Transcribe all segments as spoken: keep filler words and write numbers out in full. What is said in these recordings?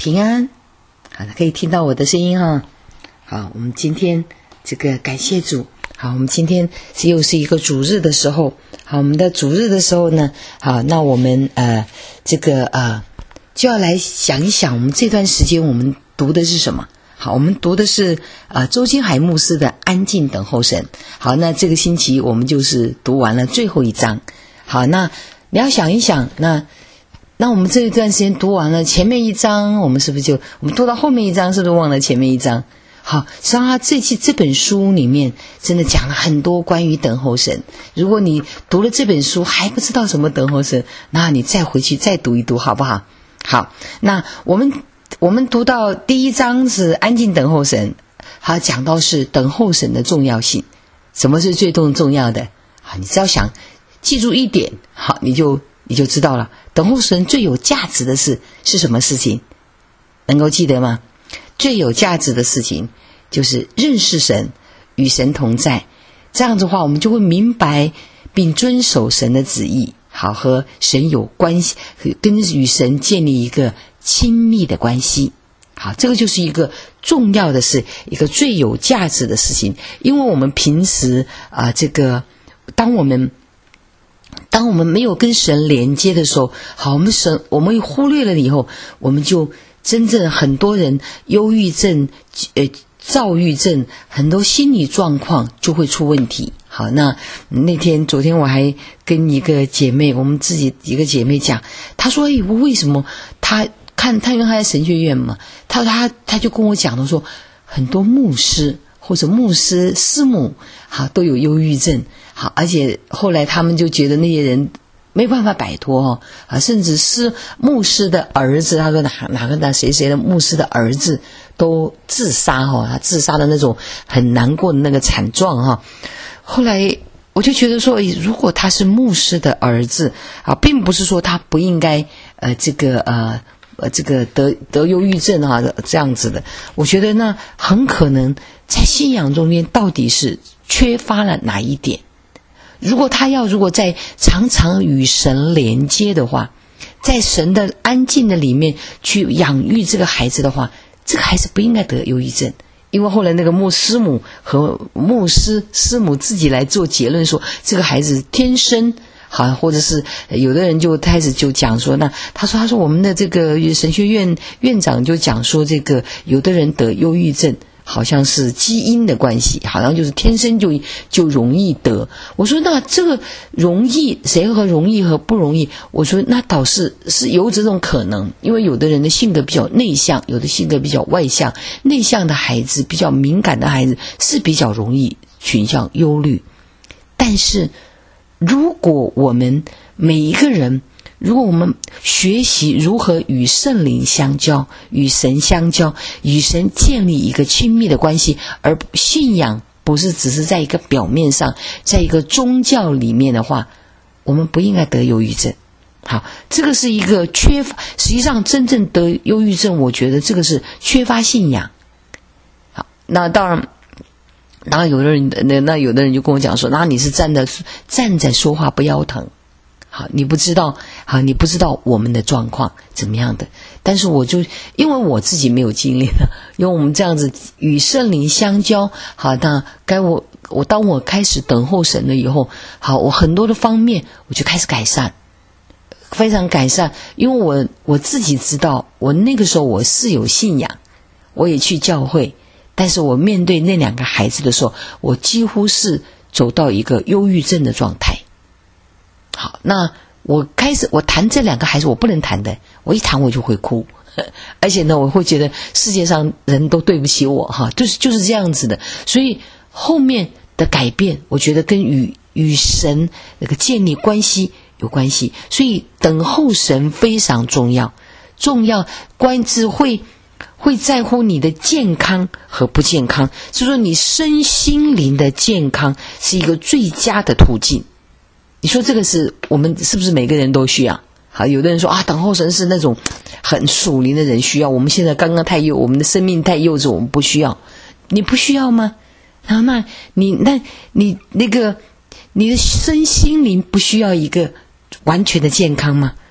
平安，好的，可以听到我的声音哈。好，我们今天这个感谢主。好，我们今天是又是一个主日的时候。好，我们的主日的时候呢，好，那我们呃这个呃就要来想一想，我们这段时间我们读的是什么？好，我们读的是呃周金海牧师的《安静等候神》。好，那这个星期我们就是读完了最后一章。好，那你要想一想，那那我们这一段时间读完了前面一章，我们是不是就我们读到后面一章，是不是忘了前面一章？好，实际上他这期这本书里面真的讲了很多关于等候神。如果你读了这本书还不知道什么等候神，那你再回去再读一读好不好？好，那我们我们读到第一章是安静等候神，好，讲到是等候神的重要性。什么是最重要的？好，你只要想记住一点，好，你就你就知道了。等候神最有价值的是是什么事情？能够记得吗？最有价值的事情就是认识神，与神同在。这样子的话，我们就会明白并遵守神的旨意，好，和神有关系，跟与神建立一个亲密的关系。好，这个就是一个重要的事，一个最有价值的事情。因为我们平时啊、呃，这个当我们当我们没有跟神连接的时候，好，我们神我们忽略了以后，我们就真正很多人忧郁症、呃躁郁症，很多心理状况就会出问题。好，那那天昨天我还跟一个姐妹，我们自己一个姐妹讲，她说：“哎，我为什么她看她因为她在神学院嘛，她她她就跟我讲的说，很多牧师或者牧师师母，好都有忧郁症。好，而且后来他们就觉得那些人没办法摆脱哦，啊，甚至是牧师的儿子，他说哪哪个哪谁谁的牧师的儿子都自杀哈、哦，他自杀的那种很难过的那个惨状哈、哦。后来我就觉得说，如果他是牧师的儿子啊，并不是说他不应该呃这个呃呃这个得得忧郁症啊这样子的。我觉得呢，很可能在信仰中间到底是缺乏了哪一点。如果他要如果在常常与神连接的话，在神的安静的里面去养育这个孩子的话，这个孩子不应该得忧郁症。因为后来那个牧师母和牧师师母自己来做结论说，这个孩子天生好，或者是有的人就开始就讲说，那他说他说我们的这个神学院院长就讲说，这个有的人得忧郁症好像是基因的关系，好像就是天生就就容易得。我说那这个容易谁和容易和不容易？我说那倒是是有这种可能，因为有的人的性格比较内向，有的性格比较外向。内向的孩子，比较敏感的孩子是比较容易倾向忧虑。但是如果我们每一个人，如果我们学习如何与圣灵相交，与神相交，与神建立一个亲密的关系，而信仰不是只是在一个表面上，在一个宗教里面的话，我们不应该得忧郁症。好，这个是一个缺乏，实际上真正得忧郁症，我觉得这个是缺乏信仰。好，那当然然后有的人那那有的人就跟我讲说，那你是站在站着说话不腰疼。好，你不知道，好，你不知道我们的状况怎么样的。但是我就因为我自己没有经历了，因为我们这样子与圣灵相交，好，那该我我当我开始等候神了以后，好，我很多的方面我就开始改善，非常改善。因为我我自己知道，我那个时候我是有信仰，我也去教会，但是我面对那两个孩子的时候，我几乎是走到一个忧郁症的状态。好，那我开始我谈这两个孩子，我不能谈的，我一谈我就会哭，而且呢，我会觉得世界上人都对不起我哈，就是就是这样子的。所以后面的改变，我觉得跟与与神那个建立关系有关系。所以等候神非常重要，重要关只会会在乎你的健康和不健康，就是说你身心灵的健康是一个最佳的途径。你说这个是我们是不是每个人都需要？好，有的人说啊，等候神是那种很属灵的人需要，我们现在刚刚太幼，我们的生命太幼稚，我们不需要。你不需要吗？然后那你那你那个你的身心灵不需要一个完全的健康吗？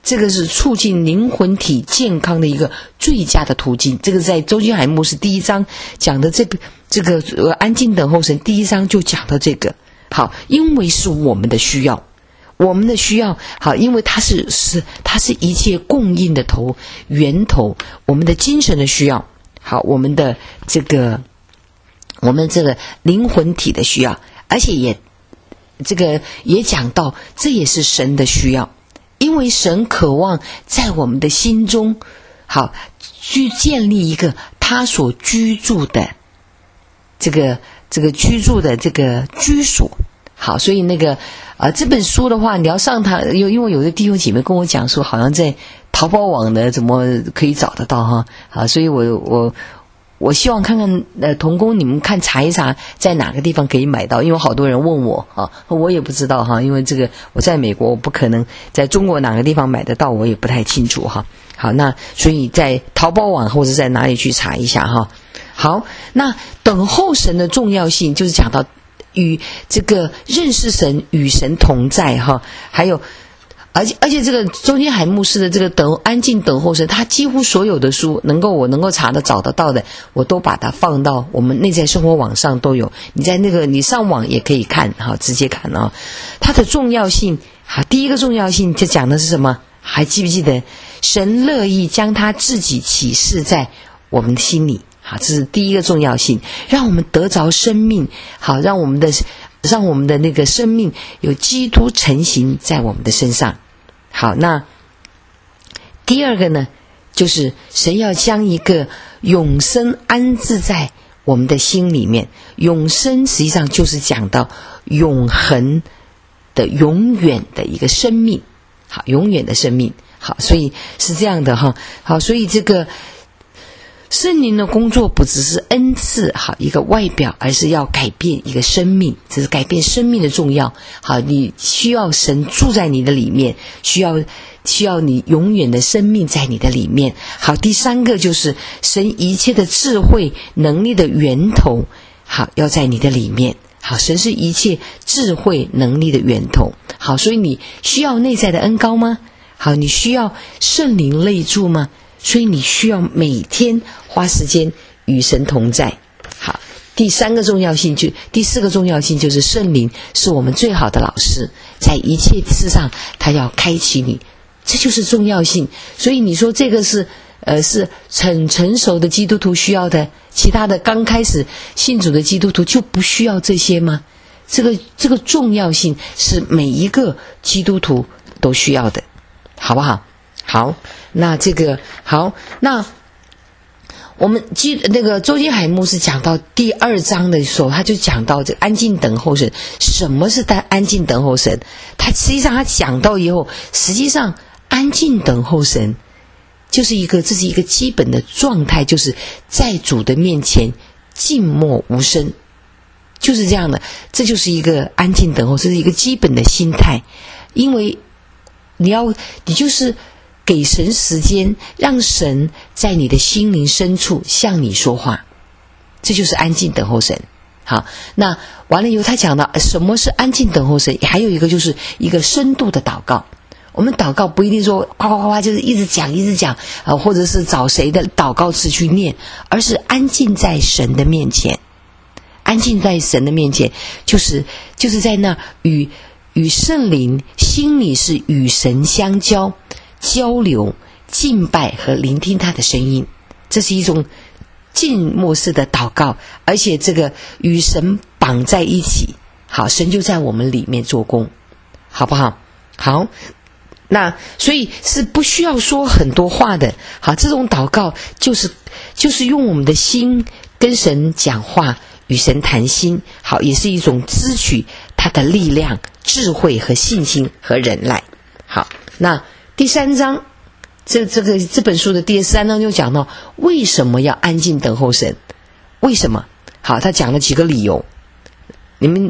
这个是促进灵魂体健康的一个最佳的途径。这个在周金海牧师第一章讲的这个这个呃安静等候神，第一章就讲到这个。好，因为是我们的需要，我们的需要，好，因为它是是它是一切供应的头源头，我们的精神的需要，好，我们的这个我们这个灵魂体的需要，而且也这个也讲到，这也是神的需要，因为神渴望在我们的心中，好，去建立一个他所居住的这个这个居住的这个居所。好，所以那个呃这本书的话，你要上它，因因为有的弟兄姐妹跟我讲说，好像在淘宝网的怎么可以找得到哈，啊，所以我我我希望看看呃同工你们看查一查在哪个地方可以买到，因为好多人问我啊，我也不知道哈，因为这个我在美国，我不可能在中国哪个地方买得到，我也不太清楚哈。好，那所以在淘宝网或者在哪里去查一下哈。好，那等候神的重要性就是讲到与这个认识神与神同在哈，还有而且而且这个周金海牧师的这个等安静等候神，他几乎所有的书能够我能够查的找得到的，我都把它放到我们内在生活网上都有，你在那个你上网也可以看哈，直接看啊。它的重要性，好，第一个重要性就讲的是什么？还记不记得神乐意将他自己启示在我们心里？好，这是第一个重要性，让我们得着生命，好，让我们的让我们的那个生命有基督成形在我们的身上。好，那第二个呢，就是神要将一个永生安置在我们的心里面。永生实际上就是讲到永恒的永远的一个生命，好，永远的生命。好，所以是这样的哈。好，所以这个圣灵的工作不只是恩赐好一个外表，而是要改变一个生命，这是改变生命的重要。好，你需要神住在你的里面，需要需要你永远的生命在你的里面。好，第三个就是神一切的智慧能力的源头，好，要在你的里面。好，神是一切智慧能力的源头。好，所以你需要内在的恩膏吗？好，你需要圣灵内住吗？所以你需要每天花时间与神同在。好，第三个重要性就第四个重要性就是圣灵是我们最好的老师，在一切事上他要开启你，这就是重要性。所以你说这个是呃是很成熟的基督徒需要的，其他的刚开始信主的基督徒就不需要这些吗？这个这个重要性是每一个基督徒都需要的，好不好？好，那这个好，那我们记那个周金海牧师讲到第二章的时候，他就讲到这个安静等候神。什么是单安静等候神？他实际上他讲到以后，实际上安静等候神就是一个这是一个基本的状态，就是在主的面前静默无声，就是这样的，这就是一个安静等候，这是一个基本的心态。因为你要你就是给神时间，让神在你的心灵深处向你说话，这就是安静等候神。好，那完了以后他讲到什么是安静等候神，还有一个就是一个深度的祷告。我们祷告不一定说夸夸夸夸就是一直讲一直讲、呃、或者是找谁的祷告词去念，而是安静在神的面前。安静在神的面前就是就是在那与与圣灵心里是与神相交交流敬拜和聆听他的声音，这是一种静默式的祷告，而且这个与神绑在一起，好，神就在我们里面做工，好不好？好，那所以是不需要说很多话的。好，这种祷告就是就是用我们的心跟神讲话，与神谈心，好，也是一种支取他的力量、智慧和信心和忍耐。好，那第三章这这个这本书的第三章就讲到为什么要安静等候神？为什么？好，他讲了几个理由，你们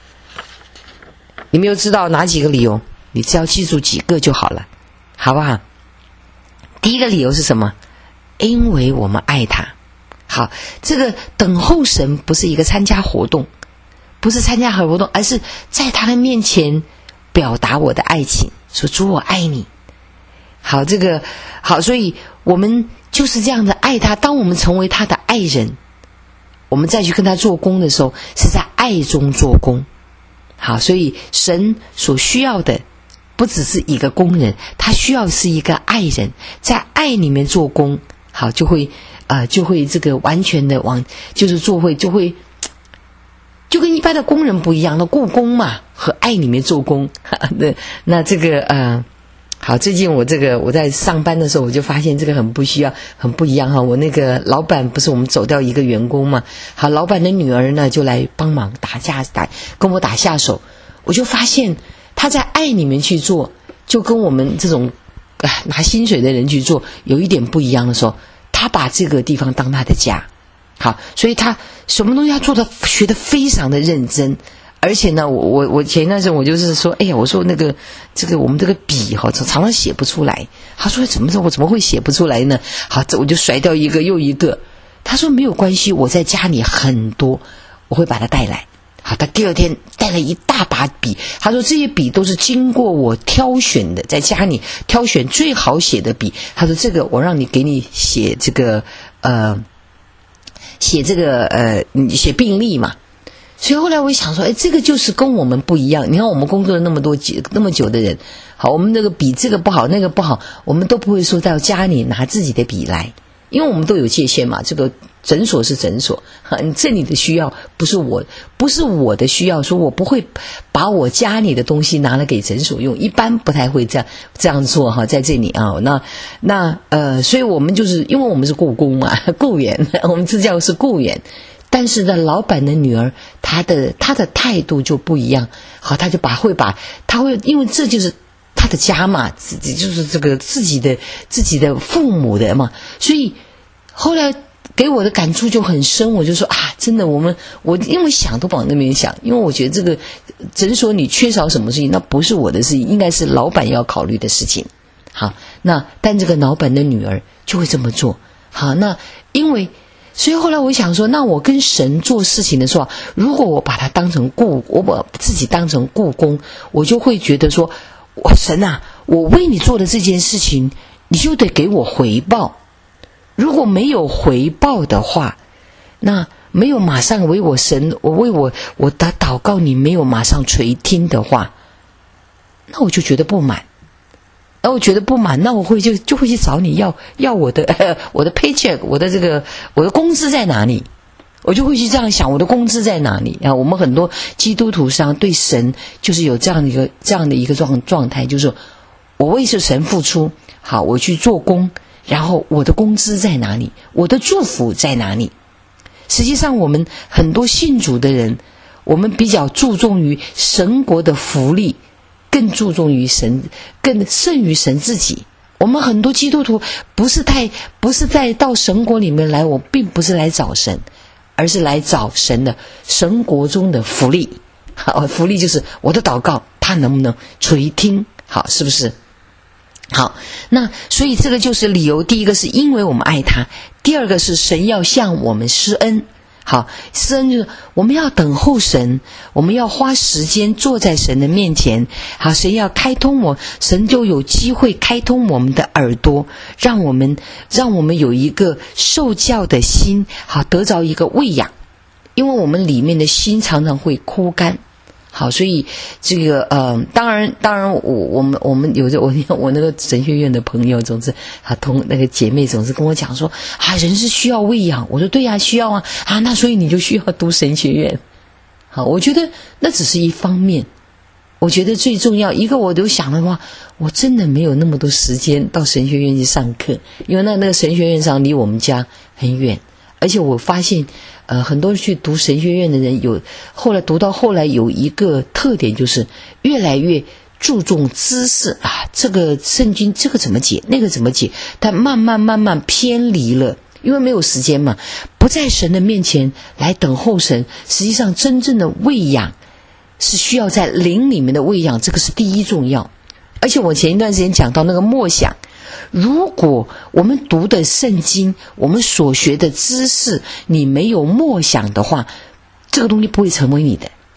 你们又知道哪几个理由？你只要记住几个就好了，好不好？第一个理由是什么？因为我们爱他。好，这个等候神不是一个参加活动，不是参加活动，而是在他的面前表达我的爱情，说主我爱你。 好，这个好，所以我们就是这样的爱他。当我们成为他的爱人，我们再去跟他做工的时候，是在爱中做工。好，所以神所需要的不只是一个工人，他需要是一个爱人，在爱里面做工。好，就会呃就会这个完全的往就是做会就会就跟一般的工人不一样，那故宫嘛和爱里面做工。那那这个呃好，最近我这个我在上班的时候，我就发现这个很不需要，很不一样哈。我那个老板不是我们走掉一个员工嘛，好，老板的女儿呢就来帮忙打架打跟我打下手，我就发现他在爱里面去做，就跟我们这种、呃、拿薪水的人去做有一点不一样的时候，他把这个地方当他的家。好，所以他什么东西他做的学得非常的认真。而且呢，我我我前一段时间我就是说，哎呀，我说那个这个我们这个笔哈，常常写不出来。他说怎么说我怎么会写不出来呢？好，这我就甩掉一个又一个。他说没有关系，我在家里很多，我会把它带来。好，他第二天带了一大把笔。他说这些笔都是经过我挑选的，在家里挑选最好写的笔。他说这个我让你给你写这个呃写这个呃你写病历嘛。所以后来我想说，哎，这个就是跟我们不一样。你看我们工作了那么多那么久的人，好，我们这个笔这个不好那个不好，我们都不会说到家里拿自己的笔来，因为我们都有界限嘛。这个诊所是诊所，你这里的需要不是我不是我的需要，说我不会把我家里的东西拿来给诊所用，一般不太会这样这样做哈。在这里啊，那那呃，所以我们就是因为我们是雇工嘛，雇员，我们这叫是雇员。但是呢，老板的女儿，她的她的态度就不一样。好，她就把会把，她会因为这就是她的家嘛，自己就是这个自己的自己的父母的嘛，所以后来给我的感触就很深。我就说啊，真的，我们我因为想都往那边想，因为我觉得这个诊所里缺少什么事情，那不是我的事情，应该是老板要考虑的事情。好，那但这个老板的女儿就会这么做。好，那因为。所以后来我想说，那我跟神做事情的时候，如果我把它当成雇，我把自己当成雇工，我就会觉得说，我神啊，我为你做的这件事情，你就得给我回报。如果没有回报的话，那没有马上为我神，我为我我的祷告你没有马上垂听的话，那我就觉得不满。那我觉得不满，那我会就就会去找你要要我的、呃、我的 paycheck， 我的这个我的工资在哪里？我就会去这样想，我的工资在哪里啊？我们很多基督徒上对神就是有这样的一个这样的一个状状态，就是我为是神付出，好，我去做工，然后我的工资在哪里？我的祝福在哪里？实际上，我们很多信主的人，我们比较注重于神国的福利。更注重于神，更胜于神自己。我们很多基督徒不是太不是在到神国里面来，我并不是来找神，而是来找神的神国中的福利。好，福利就是我的祷告，他能不能垂听？好，是不是？好，那所以这个就是理由。第一个是因为我们爱他，第二个是神要向我们施恩。好，施恩就是我们要等候神，我们要花时间坐在神的面前。好，神要开通我，神就有机会开通我们的耳朵，让我们让我们有一个受教的心，好，得着一个喂养。因为我们里面的心常常会枯干。好，所以这个呃，当然当然我我们我们有着我我那个神学院的朋友总是啊同那个姐妹总是跟我讲说啊，人是需要喂养。我说对呀、啊，需要啊啊，那所以你就需要读神学院。好，我觉得那只是一方面，我觉得最重要一个我都想的话，我真的没有那么多时间到神学院去上课，因为那那个神学院上离我们家很远，而且我发现。呃，很多去读神学院的人有，后来读到后来有一个特点，就是越来越注重知识啊，这个圣经这个怎么解，那个怎么解，但慢慢慢慢偏离了，因为没有时间嘛，不在神的面前来等候神。实际上，真正的喂养是需要在灵里面的喂养，这个是第一重要。而且我前一段时间讲到那个默想。如果我们读的圣经，我们所学的知识，你没有默想的话，这个东西不会成为你的。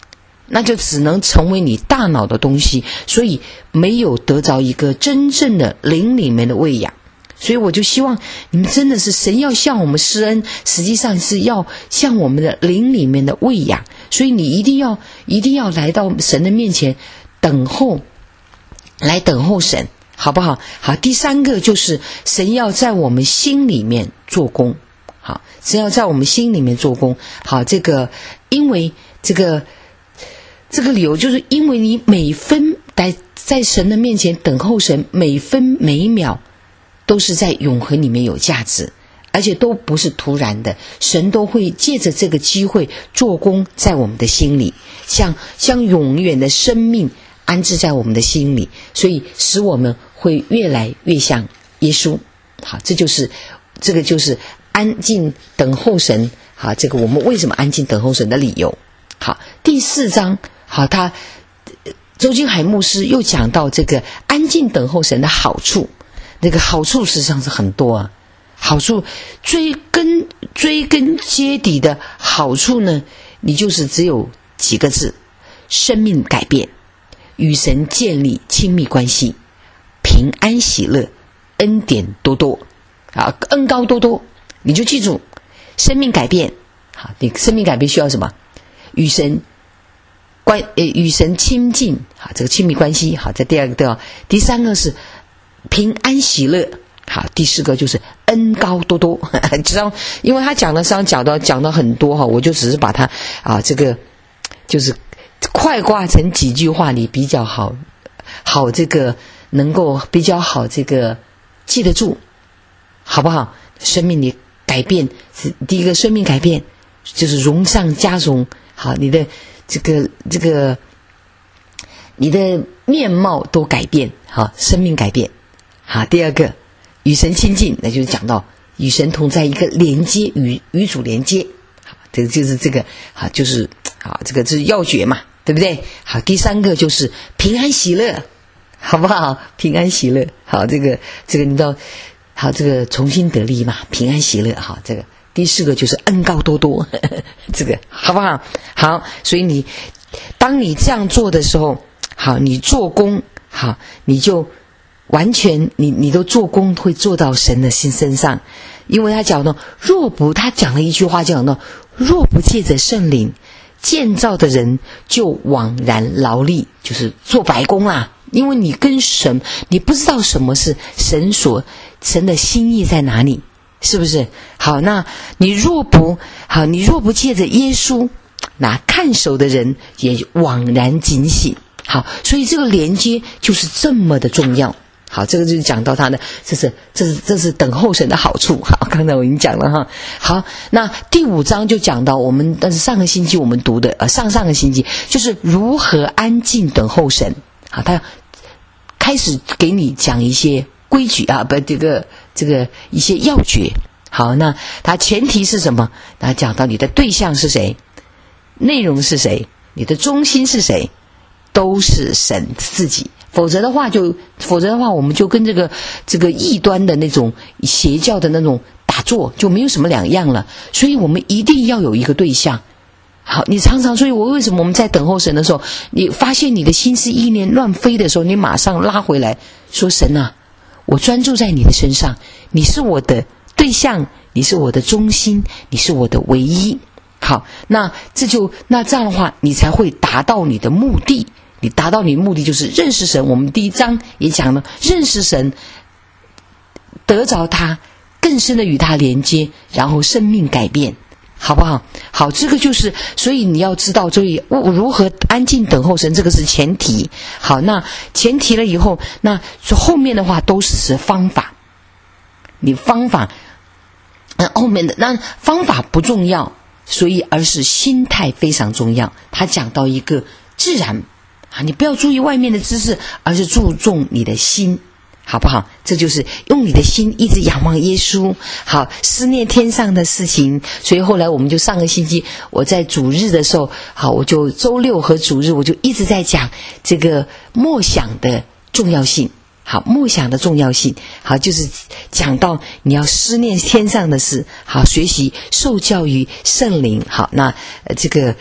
那就只能成为你大脑的东西，所以没有得着一个真正的灵里面的喂养。所以我就希望你们真的是神要向我们施恩，实际上是要向我们的灵里面的喂养。所以你一定要一定要来到神的面前等候，来等候神，好不好？好，第三个就是神要在我们心里面做工。好，神要在我们心里面做工。好，这个因为这个这个理由就是因为你每分在在神的面前等候神，每分每秒都是在永恒里面有价值，而且都不是突然的，神都会借着这个机会做工在我们的心里，像像永远的生命安置在我们的心里，所以使我们会越来越像耶稣。好，这就是这个就是安静等候神。好，这个我们为什么安静等候神的理由。好，第四章，好，他周金海牧师又讲到这个安静等候神的好处。那个好处实际上是很多啊，好处追根追根结底的好处呢，你就是只有几个字：生命改变，与神建立亲密关系，平安喜乐，恩典多多啊，恩高多多。你就记住，生命改变。好，你生命改变需要什么？与神关呃与神亲近，好，这个亲密关系。好，这第二个对吧？第三个是平安喜乐。好，第四个就是恩高多多。知道，因为他讲的上讲到讲到很多哈，我就只是把它啊这个就是快挂成几句话，你比较好好这个能够比较好这个记得住，好不好？生命你改变是第一个，生命改变就是荣上加荣。好，你的这个这个你的面貌都改变。好，生命改变。好，第二个与神亲近，那就是讲到与神同在，一个连接，与与主连接。好，这个就是这个好，就是好，这个是要诀嘛，对不对？好，第三个就是平安喜乐，好不好？平安喜乐。好，这个这个你知道，好，这个重新得力嘛，平安喜乐。好，这个第四个就是恩高多多，呵呵，这个好不好？好，所以你当你这样做的时候，好，你做工，好，你就完全你你都做工会做到神的心身上。因为他讲到若不他讲了一句话，讲到若不借着圣灵，建造的人就枉然劳力，就是做白工啦。因为你跟神，你不知道什么是神所神的心意在哪里，是不是？好，那你若不好，你若不借着耶稣，那看守的人也枉然警醒。好，所以这个连接就是这么的重要。好，这个就是讲到他的，这是这是这是等候神的好处。好，刚才我已经讲了哈。好，那第五章就讲到我们，但是上个星期我们读的，呃，上上个星期就是如何安静等候神。好，他开始给你讲一些规矩啊，不，这个这个一些要诀。好，那他前提是什么？他讲到你的对象是谁，内容是谁，你的中心是谁，都是神自己。否则的话就，否则的话我们就跟这个这个异端的那种邪教的那种打坐就没有什么两样了。所以我们一定要有一个对象。好，你常常，所以我为什么我们在等候神的时候，你发现你的心思意念乱飞的时候，你马上拉回来说，神啊，我专注在你的身上，你是我的对象，你是我的中心，你是我的唯一。好，那这就那这样的话，你才会达到你的目的。你达到你的目的就是认识神。我们第一章也讲了，认识神，得着他，更深的与他连接，然后生命改变，好不好？好，这个就是，所以你要知道，所以如何安静等候神，这个是前提。好，那前提了以后，那后面的话都是方法。你方法，那后面的那方法不重要，所以而是心态非常重要。他讲到一个自然。啊，你不要注意外面的知识，而是注重你的心，好不好？这就是用你的心一直仰望耶稣，好，思念天上的事情。所以后来我们就上个星期我在主日的时候，好，我就周六和主日我就一直在讲这个默想的重要性。好，默想的重要性，好，就是讲到你要思念天上的事，好，学习受教于圣灵。好，那呃这个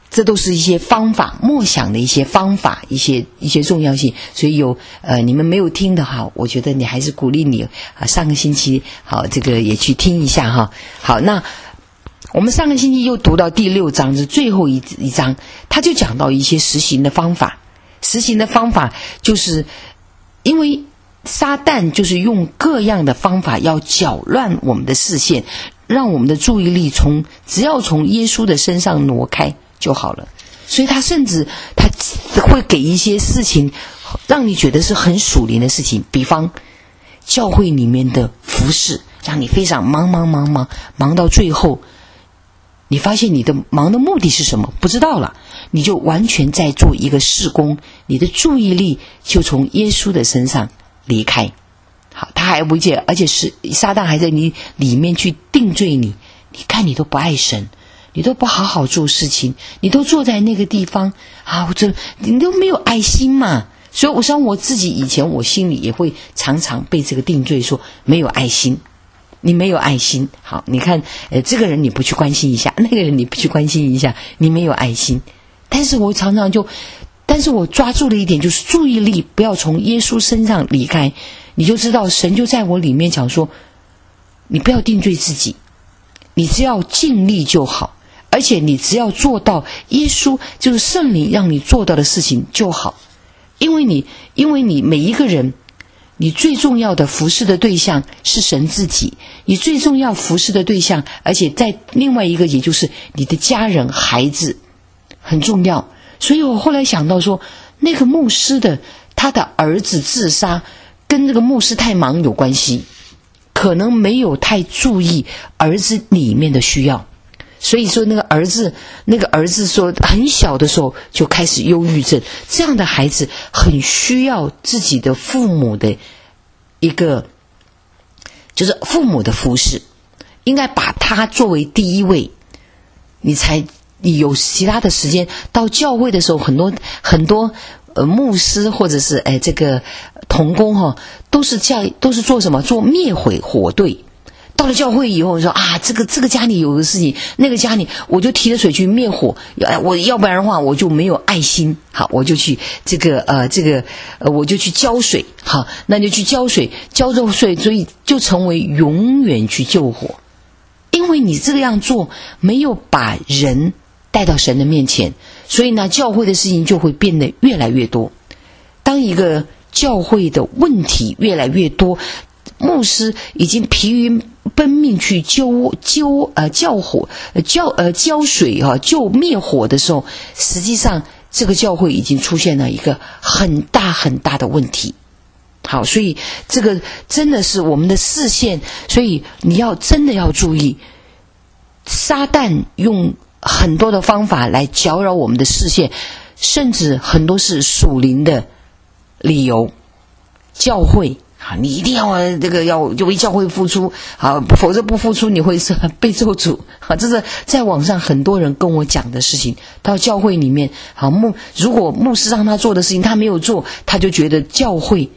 这都是一些方法，默想的一些方法，一些一些重要性。所以有呃你们没有听的哈，我觉得你还是鼓励你啊，上个星期好这个也去听一下哈。好，那我们上个星期又读到第六章，是最后一一章，他就讲到一些实行的方法。实行的方法就是因为撒旦就是用各样的方法要搅乱我们的视线，让我们的注意力从只要从耶稣的身上挪开就好了。所以他甚至他会给一些事情让你觉得是很属灵的事情，比方教会里面的服事，让你非常忙忙忙忙忙到最后，你发现你的忙的目的是什么不知道了，你就完全在做一个事工，你的注意力就从耶稣的身上离开。好，他还不介，而且是撒旦还在你里面去定罪你。你看你都不爱神，你都不好好做事情，你都坐在那个地方啊，我这你都没有爱心嘛。所以我想我自己以前我心里也会常常被这个定罪，说没有爱心，你没有爱心。好，你看呃这个人你不去关心一下，那个人你不去关心一下，你没有爱心。但是我常常就但是我抓住了一点，就是注意力不要从耶稣身上离开，你就知道神就在我里面讲说，你不要定罪自己，你只要尽力就好，而且你只要做到耶稣就是圣灵让你做到的事情就好。因为你因为你每一个人，你最重要的服侍的对象是神自己，你最重要服侍的对象，而且在另外一个也就是你的家人孩子很重要。所以我后来想到说，那个牧师的他的儿子自杀跟这个牧师太忙有关系，可能没有太注意儿子里面的需要。所以说那个儿子那个儿子说很小的时候就开始忧郁症，这样的孩子很需要自己的父母的一个就是父母的服侍，应该把他作为第一位，你才你有其他的时间。到教会的时候，很多很多呃牧师或者是哎这个同工哈、哦，都是叫都是做什么？做灭火火队。到了教会以后说啊，这个这个家里有个事情，那个家里我就提着水去灭火，我要不然的话我就没有爱心。好，我就去这个呃这个呃我就去浇水。好，那就去浇水，浇着水，所以就成为永远去救火。因为你这样做没有把人带到神的面前，所以呢教会的事情就会变得越来越多。当一个教会的问题越来越多，牧师已经疲于奔命去救救呃浇火浇呃浇水哈、啊、救灭火的时候，实际上这个教会已经出现了一个很大很大的问题。好，所以这个真的是我们的视线，所以你要真的要注意，撒旦用很多的方法来搅扰我们的视线，甚至很多是属灵的理由。教会啊，你一定要这个要就为教会付出啊，否则不付出你会被咒诅啊。这是在网上很多人跟我讲的事情。到教会里面，好牧如果牧师让他做的事情他没有做，他就觉得教会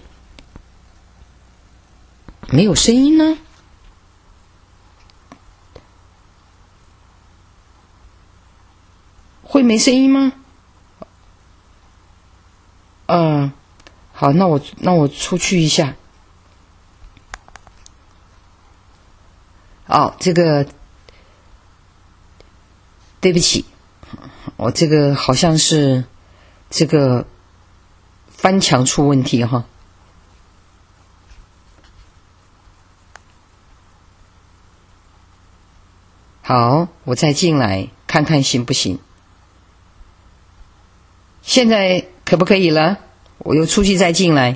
没有声音呢。会没声音吗？嗯，好，那我那我出去一下。哦，这个对不起，我这个好像是这个翻墙出问题哈。好，我再进来看看行不行。现在可不可以了？我又出去再进来，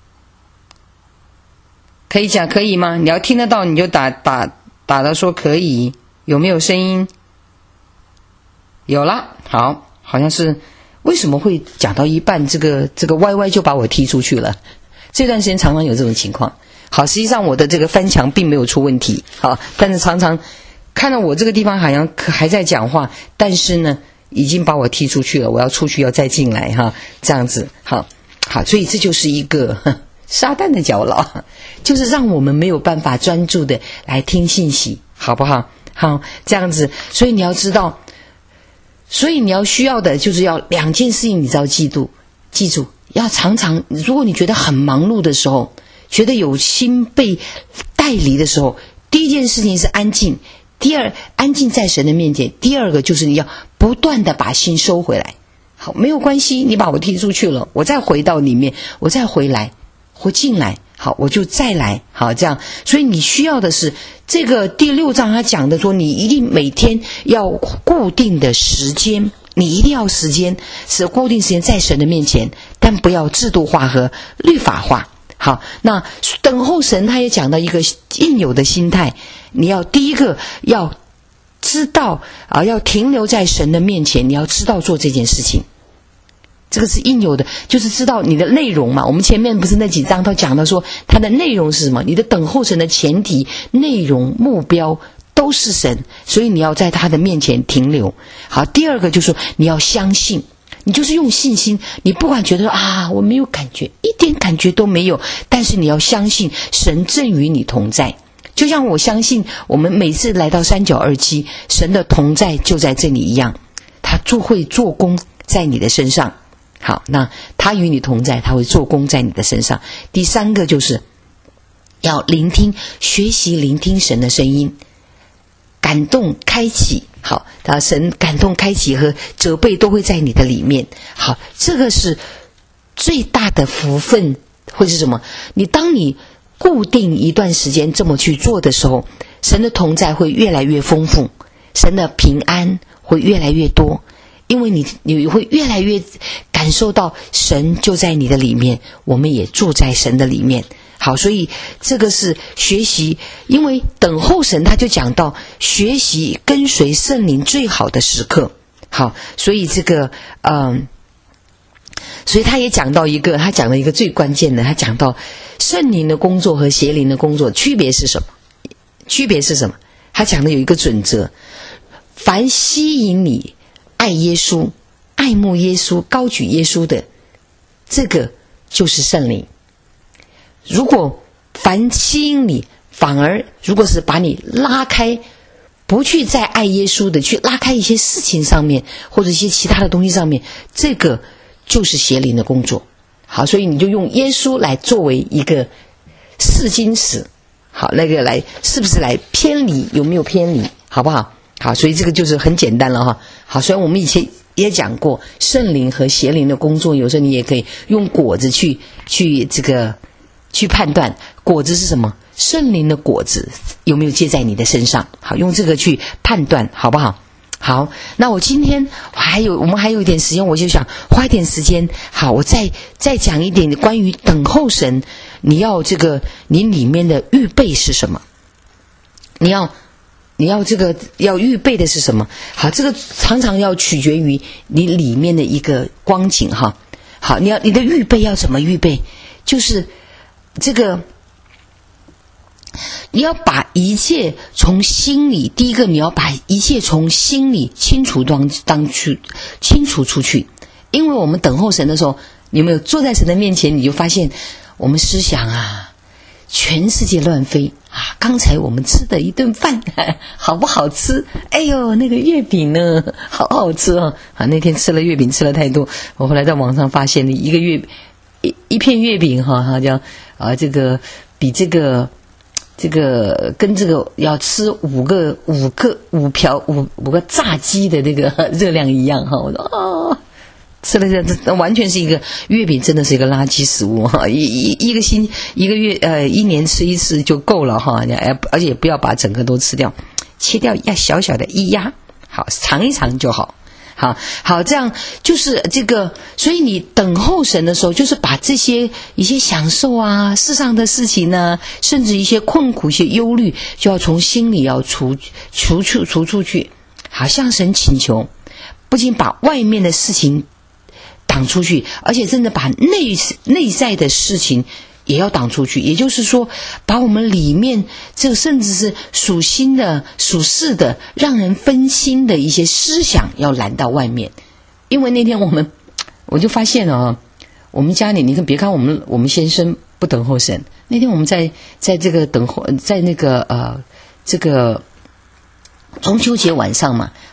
可以讲可以吗？你要听得到你就打打打到说可以，有没有声音？有了，好，好像是为什么会讲到一半，这个这个 Y Y 就把我踢出去了？这段时间常常有这种情况。好，实际上我的这个翻墙并没有出问题，好，但是常常看到我这个地方好像还在讲话，但是呢已经把我踢出去了，我要出去要再进来哈，这样子，好，好，所以这就是一个呵撒旦的搅扰，就是让我们没有办法专注的来听信息，好不好？好，这样子，所以你要知道， 所以你要需要的就是要两件事情，你知道记住，记住要常常，如果你觉得很忙碌的时候，觉得有心被带离的时候，第一件事情是安静，第二安静在神的面前，第二个就是你要不断的把心收回来。好，没有关系，你把我踢出去了，我再回到里面，我再回来或进来，好，我就再来，好，这样。所以你需要的是这个第六章他讲的说，你一定每天要固定的时间，你一定要时间是固定时间在神的面前，但不要制度化和律法化。好，那等候神他也讲到一个应有的心态，你要第一个要知道啊，要停留在神的面前，你要知道做这件事情，这个是应有的，就是知道你的内容嘛。我们前面不是那几章都讲到说它的内容是什么，你的等候神的前提、内容、目标都是神，所以你要在他的面前停留。好，第二个就是说你要相信，你就是用信心，你不管觉得啊我没有感觉，一点感觉都没有，但是你要相信神正与你同在。就像我相信我们每次来到三角二期，神的同在就在这里一样，他就会做工在你的身上。好，那他与你同在，他会做工在你的身上。第三个就是要聆听，学习聆听神的声音，感动开启。好，他神感动开启和责备都会在你的里面。好，这个是最大的福分会是什么？你当你固定一段时间这么去做的时候，神的同在会越来越丰富，神的平安会越来越多，因为你你会越来越感受到神就在你的里面，我们也住在神的里面。好，所以这个是学习，因为等候神他就讲到学习跟随圣灵最好的时刻。好，所以这个嗯，所以他也讲到一个，他讲了一个最关键的，他讲到圣灵的工作和邪灵的工作区别是什么？区别是什么？他讲的有一个准则，凡吸引你爱耶稣、爱慕耶稣、高举耶稣的，这个就是圣灵。如果凡吸引你，反而如果是把你拉开，不去再爱耶稣的，去拉开一些事情上面，或者一些其他的东西上面，这个就是邪灵的工作。好，所以你就用耶稣来作为一个试金石，好，那个来是不是来偏离，有没有偏离，好不好？好，所以这个就是很简单了哈。好，虽然我们以前也讲过圣灵和邪灵的工作，有时候你也可以用果子去去这个去判断果子是什么，圣灵的果子有没有结在你的身上，好，用这个去判断，好不好？好，那我今天还有我们还有一点时间，我就想花一点时间，好，我再再讲一点关于等候神，你要这个你里面的预备是什么？你要你要这个要预备的是什么？好，这个常常要取决于你里面的一个光景哈。好，你要你的预备要怎么预备？就是这个你要把一切从心里，第一个你要把一切从心里清除当当去清除出去。因为我们等候神的时候，你有没有坐在神的面前，你就发现我们思想啊全世界乱飞啊！刚才我们吃的一顿饭好不好吃？哎呦，那个月饼呢，好好吃哦！啊，那天吃了月饼吃了太多，我后来在网上发现了一个月一一片月饼哈，哈叫啊这个比这个这个跟这个要吃五个五个五瓢五五个炸鸡的那个热量一样哈！我说哦。吃了这这完全是一个月饼，真的是一个垃圾食物哈！一一一个星一个月呃一年吃一次就够了哈，而且不要把整个都吃掉，切掉一小小的一压，好尝一尝就好。好好，这样就是这个，所以你等候神的时候，就是把这些一些享受啊、世上的事情呢，甚至一些困苦、一些忧虑，就要从心里要除除去除出去，好向神请求，不仅把外面的事情挡出去，而且真的把内内在的事情也要挡出去。也就是说，把我们里面这个甚至是属心的、属世的、让人分心的一些思想要拦到外面。因为那天我们我就发现了啊，我们家里你看，别看我们我们先生不等候神，那天我们在在这个等候，在那个呃这个中秋节晚上嘛，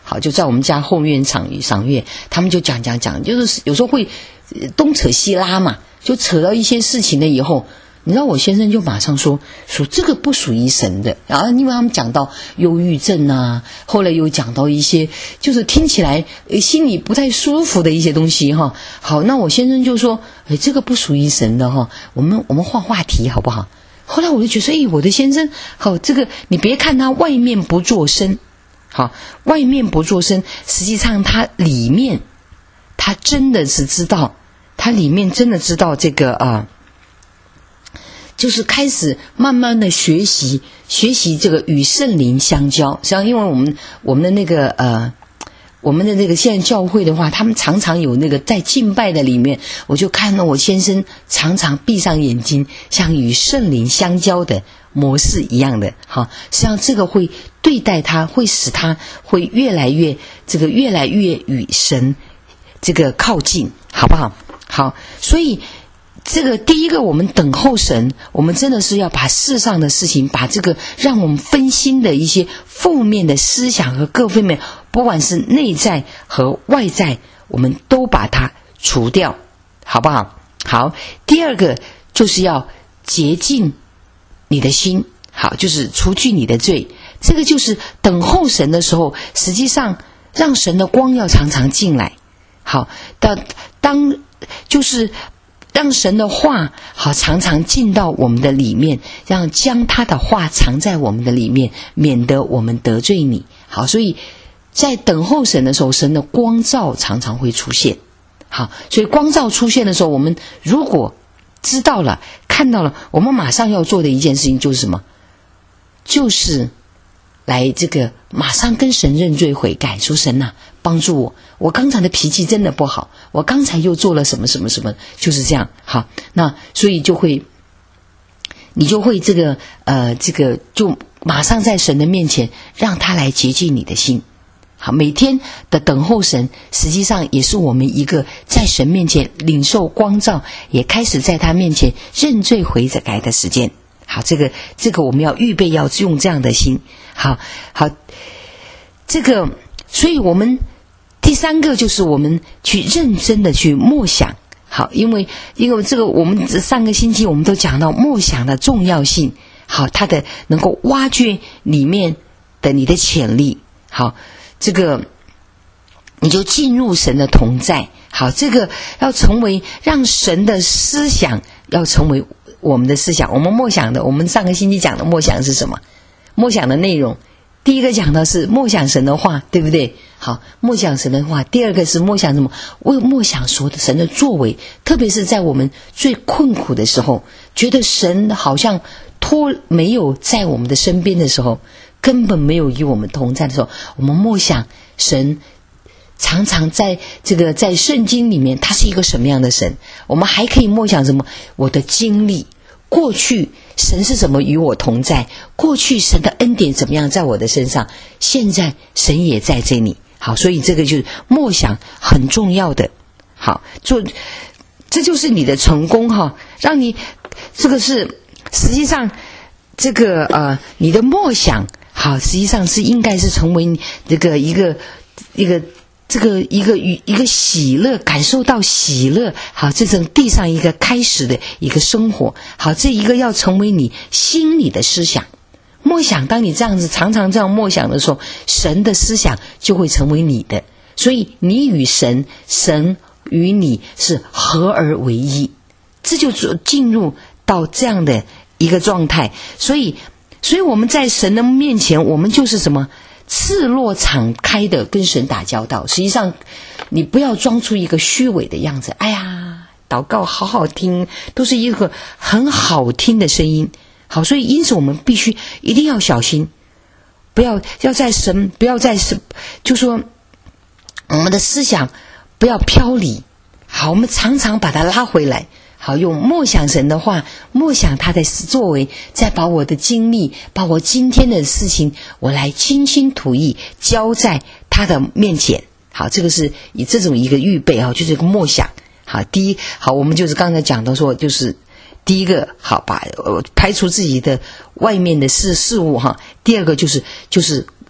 好，就在我们家后院赏赏月，他们就讲讲讲，就是有时候会东扯西拉嘛，就扯到一些事情了以后，你知道我先生就马上说说这个不属于神的，然后因为他们讲到忧郁症啊，后来又讲到一些就是听起来心里不太舒服的一些东西哈。好，那我先生就说，哎，这个不属于神的哈，我们我们换话题好不好？后来我就觉得，哎，我的先生，好，这个你别看他外面不作声，好，外面不作声，实际上他里面，他真的是知道，他里面真的知道这个啊。就是开始慢慢的学习学习这个与圣灵相交，像因为我们我们的那个呃我们的那个现在教会的话，他们常常有那个在敬拜的里面，我就看到我先生常常闭上眼睛，像与圣灵相交的模式一样的，哈，实际上这个会对待他，会使他会越来越这个越来越与神这个靠近，好不好？好，所以。这个第一个，我们等候神，我们真的是要把世上的事情，把这个让我们分心的一些负面的思想和各方面，不管是内在和外在，我们都把它除掉，好不好？好，第二个就是要洁净你的心，好，就是除去你的罪。这个就是等候神的时候，实际上让神的光要常常进来，好，当当就是让神的话好常常进到我们的里面，让将他的话藏在我们的里面，免得我们得罪你。好，所以在等候神的时候，神的光照常常会出现。好，所以光照出现的时候，我们如果知道了看到了，我们马上要做的一件事情就是什么？就是来这个马上跟神认罪悔改，说神啊，帮助我，我刚才的脾气真的不好，我刚才又做了什么什么什么，就是这样。好，那所以就会你就会这个呃这个就马上在神的面前让他来洁净你的心。好，每天的等候神，实际上也是我们一个在神面前领受光照，也开始在他面前认罪悔改的时间。好，这个这个我们要预备，要用这样的心。好好，这个所以我们第三个就是我们去认真的去默想。好，因为因为这个我们上个星期我们都讲到默想的重要性。好，它的能够挖掘里面的你的潜力。好，这个你就进入神的同在。好，这个要成为让神的思想要成为我们的思想。我们默想的，我们上个星期讲的默想是什么？默想的内容，第一个讲的是默想神的话，对不对？好，默想神的话。第二个是默想什么？为默想说的神的作为，特别是在我们最困苦的时候，觉得神好像托没有在我们的身边的时候，根本没有与我们同在的时候，我们默想神常常在这个在圣经里面他是一个什么样的神。我们还可以默想什么？我的经历，过去神是怎么与我同在，过去神的恩典怎么样在我的身上，现在神也在这里。好，所以这个就是默想很重要的。好，做这就是你的成功哈，让你这个是实际上这个呃你的默想好，实际上是应该是成为这个一个一个这个一个一个喜乐，感受到喜乐。好，这种地上一个开始的一个生活。好，这一个要成为你心里的思想。默想，当你这样子常常这样默想的时候，神的思想就会成为你的。所以你与神，神与你是合而为一，这就进入到这样的一个状态。所以所以我们在神的面前，我们就是什么？赤裸敞开的跟神打交道。实际上你不要装出一个虚伪的样子，哎呀祷告好好听，都是一个很好听的声音。好，所以因此我们必须一定要小心，不要要在神不要在神就说我们的思想不要飘离。好，我们常常把它拉回来。好，用默想神的话，默想他的作为，再把我的经历，把我今天的事情，我来倾心吐意交在他的面前。好，这个是以这种一个预备啊，就是一个默想。好，第一，好，我们就是刚才讲到说，就是第一个，好，把呃排除自己的外面的事事物哈。第二个就是就是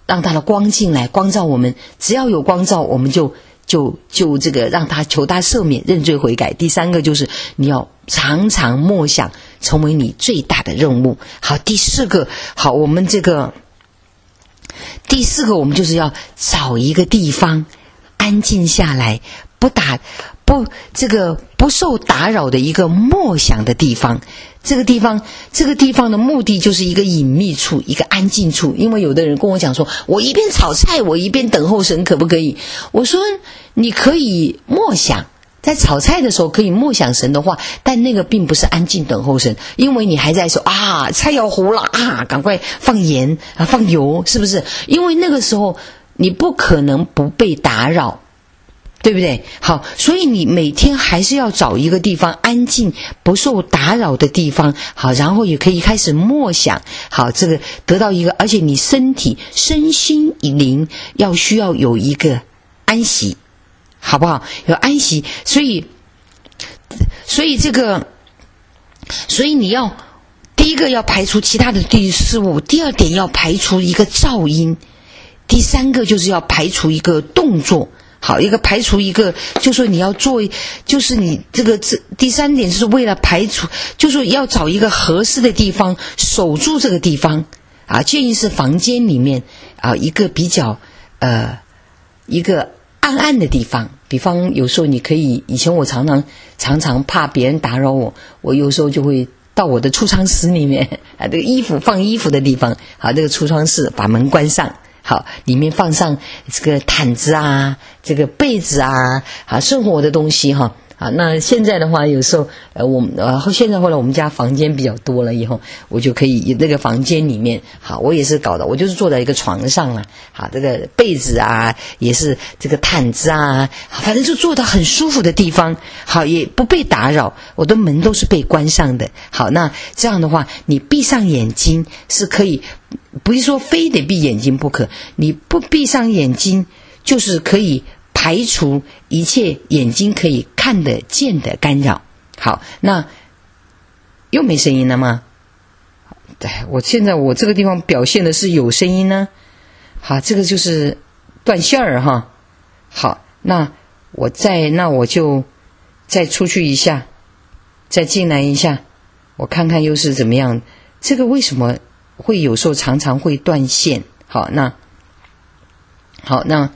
让它的光进来，光照我们，只要有光照，我们就就就这个让他求他赦免，认罪悔改。第三个就是你要常常默想，成为你最大的任务。好，第四个，好，我们这个第四个，我们就是要找一个地方安静下来，不打不这个不受打扰的一个默想的地方。这个地方这个地方的目的就是一个隐秘处，一个安静处。因为有的人跟我讲说，我一边炒菜我一边等候神，可不可以？我说你可以默想，在炒菜的时候可以默想神的话，但那个并不是安静等候神，因为你还在说啊菜要糊了啊，赶快放盐啊放油，是不是？因为那个时候你不可能不被打扰，对不对？好，所以你每天还是要找一个地方安静不受打扰的地方，好，然后也可以开始默想，好，这个得到一个，而且你身体身心灵要需要有一个安息，好不好？有安息，所以所以这个所以你要第一个要排除其他的第事物，第二点要排除一个噪音，第三个就是要排除一个动作。好，一个排除一个，就说你要做，就是你这个这第三点就是为了排除，就说要找一个合适的地方守住这个地方啊，建议是房间里面啊一个比较呃一个暗暗的地方。比方有时候你可以，以前我常常常常怕别人打扰我，我有时候就会到我的储藏室里面啊，这个衣服放衣服的地方，好，这个储藏室把门关上。好，里面放上这个毯子啊，这个被子啊，啊，生活的东西哈。啊，那现在的话，有时候呃，我们呃，现在后来我们家房间比较多了以后，我就可以那个房间里面，好，我也是搞的，我就是坐在一个床上啊，好，这个被子啊，也是这个毯子啊，反正就坐得很舒服的地方，好，也不被打扰，我的门都是被关上的。好，那这样的话，你闭上眼睛是可以，不是说非得闭眼睛不可，你不闭上眼睛就是可以排除一切眼睛可以看得见的干扰。好，那又没声音了吗？对，我现在我这个地方表现的是有声音呢。好，这个就是断线儿哈。好，那我再那我就再出去一下，再进来一下，我看看又是怎么样。这个为什么会有时候常常会断线？好，那好那。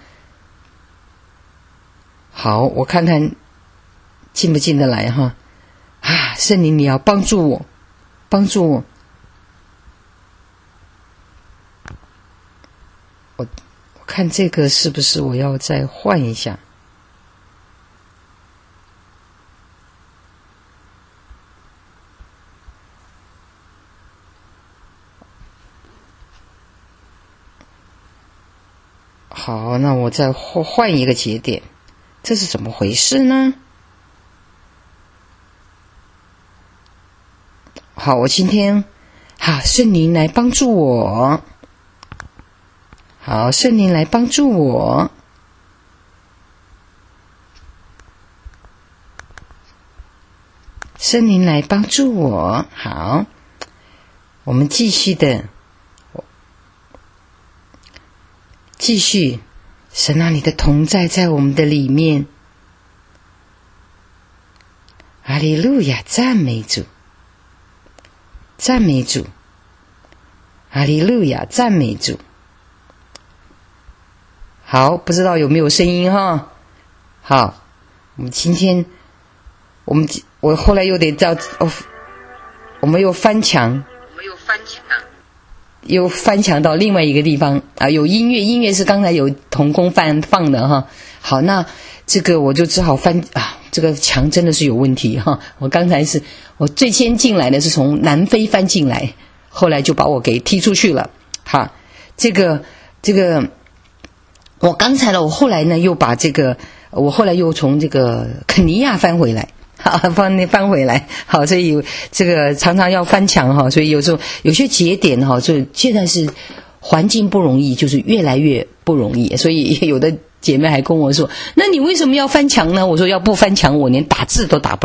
好，我看看进不进得来哈。啊，圣灵你要帮助我，帮助我。我我看这个是不是我要再换一下？好，那我再换换一个节点。这是怎么回事呢？好，我今天好，圣灵来帮助我。好，圣灵来帮助我。圣灵来帮助我。好，我们继续的，继续。神啊，你的同在在我们的里面。哈利路亚，赞美主，赞美主，哈利路亚，赞美主。好，不知道有没有声音哈？好，我们今天，我们我后来又得叫哦，我们又翻墙，我们又翻墙。又翻墙到另外一个地方啊，有音乐，音乐是刚才有同工放放的哈。好，那这个我就只好翻啊，这个墙真的是有问题哈。我刚才是我最先进来的是从南非翻进来，后来就把我给踢出去了。哈，这个这个我刚才呢，我后来呢又把这个我后来又从这个肯尼亚翻回来。好，翻翻回来，好，所以这个常常要翻墙哈，所以有时候有些节点哈，就现在是环境不容易，就是越来越不容易，所以有的姐妹还跟我说，那你为什么要翻墙呢？我说要不翻墙，我连打字都打不了。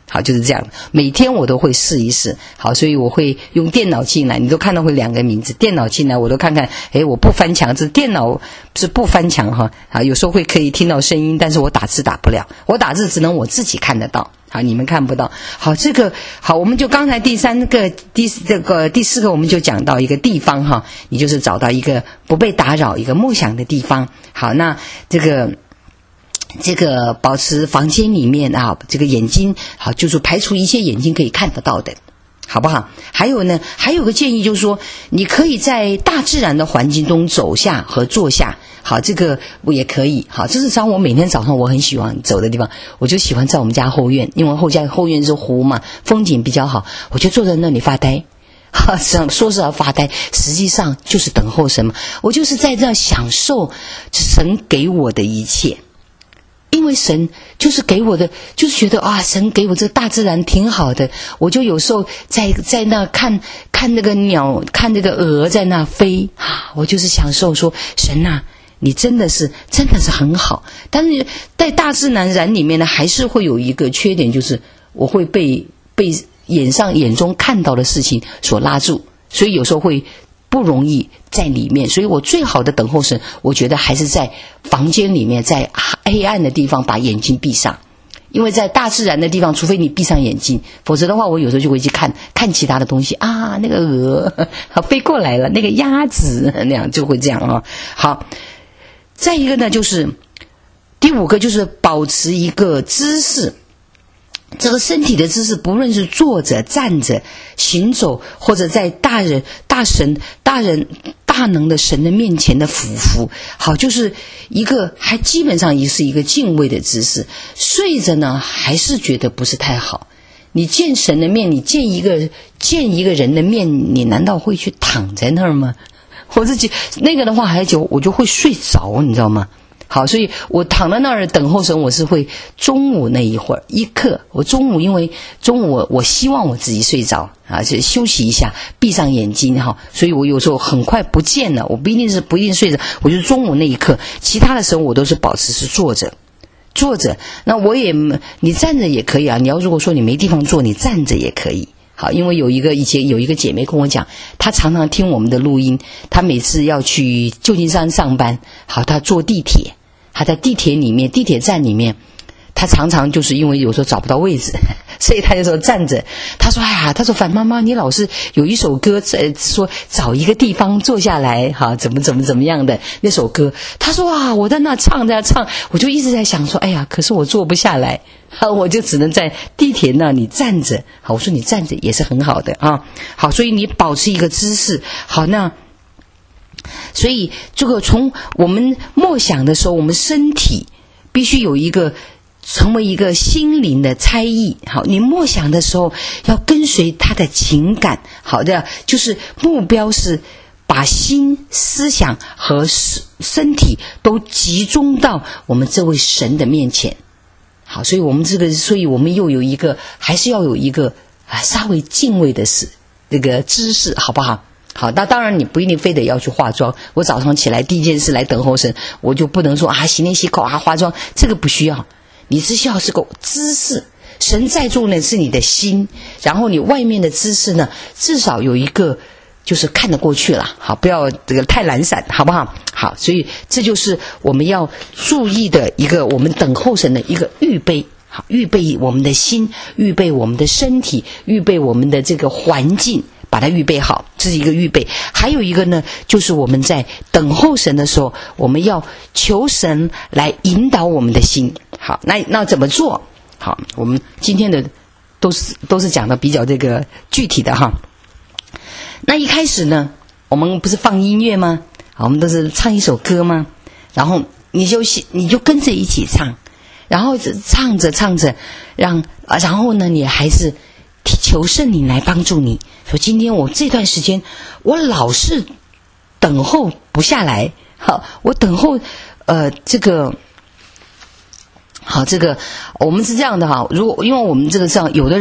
好，就是这样，每天我都会试一试。好，所以我会用电脑进来，你都看到会两个名字，电脑进来我都看看，诶，我不翻墙，这电脑是不翻墙哈。啊，有时候会可以听到声音，但是我打字打不了，我打字只能我自己看得到，好，你们看不到。好，这个好，我们就刚才第三个第这个第四个，我们就讲到一个地方哈，你就是找到一个不被打扰、一个默想的地方。好，那这个。这个保持房间里面啊，这个眼睛好，就是排除一切眼睛可以看得到的，好不好？还有呢，还有个建议就是说，你可以在大自然的环境中走下和坐下，好，这个我也可以，好，这是像我每天早上我很喜欢走的地方，我就喜欢在我们家后院，因为后家后院是湖嘛，风景比较好，我就坐在那里发呆。哈，说是要发呆，实际上就是等候神嘛，我就是在这样享受神给我的一切。因为神就是给我的，就是觉得啊，神给我这大自然挺好的，我就有时候在在那看看那个鸟，看那个鹅在那飞啊，我就是享受说，神啊，你真的是真的是很好。但是在大自然里面呢，还是会有一个缺点，就是我会被被眼上眼中看到的事情所拉住，所以有时候会不容易在里面，所以我最好的等候神，我觉得还是在房间里面，在黑暗的地方把眼睛闭上。因为在大自然的地方，除非你闭上眼睛，否则的话，我有时候就会去看看其他的东西啊，那个鹅飞过来了，那个鸭子那样就会这样啊。好，再一个呢，就是第五个，就是保持一个姿势。这个身体的姿势，不论是坐着、站着、行走，或者在大人、大神、大人、大能的神的面前的俯伏，好，就是一个还基本上也是一个敬畏的姿势。睡着呢，还是觉得不是太好。你见神的面，你见一个见一个人的面，你难道会去躺在那儿吗？我自己那个的话，还就我就会睡着，你知道吗？好，所以我躺在那儿等候神，我是会中午那一会儿一刻，我中午因为中午我我希望我自己睡着啊，就休息一下，闭上眼睛哈，所以我有时候很快不见了，我不一定是不一定睡着，我就是中午那一刻，其他的时候我都是保持是坐着，坐着。那我也你站着也可以啊，你要如果说你没地方坐，你站着也可以。好，因为有一个以前有一个姐妹跟我讲，她常常听我们的录音，她每次要去旧金山上班，好，她坐地铁。他在地铁里面，地铁站里面，他常常就是因为有时候找不到位置，所以他就说站着。他说：“哎呀，他说范妈妈，你老是有一首歌在说找一个地方坐下来，哈，怎么怎么怎么样的那首歌。”他说：“啊，我在那唱在那唱，我就一直在想说，哎呀，可是我坐不下来，好，我就只能在地铁那里站着。好，我说你站着也是很好的啊。好，所以你保持一个姿势。好，那。”所以这个从我们默想的时候，我们身体必须有一个成为一个心灵的差异。好，你默想的时候要跟随他的情感，好的，就是目标是把心、思想和身体都集中到我们这位神的面前。好，所以我们这个，所以我们又有一个，还是要有一个啊稍微敬畏的事，这个姿势，好不好？好，那当然你不一定非得要去化妆。我早上起来第一件事来等候神，我就不能说啊洗脸洗口啊化妆，这个不需要。你只需要是个姿势，神在住呢是你的心，然后你外面的姿势呢，至少有一个就是看得过去了。好，不要这个太懒散，好不好？好，所以这就是我们要注意的一个我们等候神的一个预备。好，预备我们的心，预备我们的身体，预备我们的这个环境，把它预备好，这是一个预备。还有一个呢，就是我们在等候神的时候，我们要求神来引导我们的心。好，那那怎么做？好，我们今天的都是都是讲的比较这个具体的哈。那一开始呢，我们不是放音乐吗？好，我们都是唱一首歌吗？然后你就你就跟着一起唱，然后唱着唱着，让然后呢，你还是求圣灵来帮助你。说今天我这段时间我老是等候不下来，好，我等候呃这个好这个我们是这样的哈，如果因为我们这个上有的人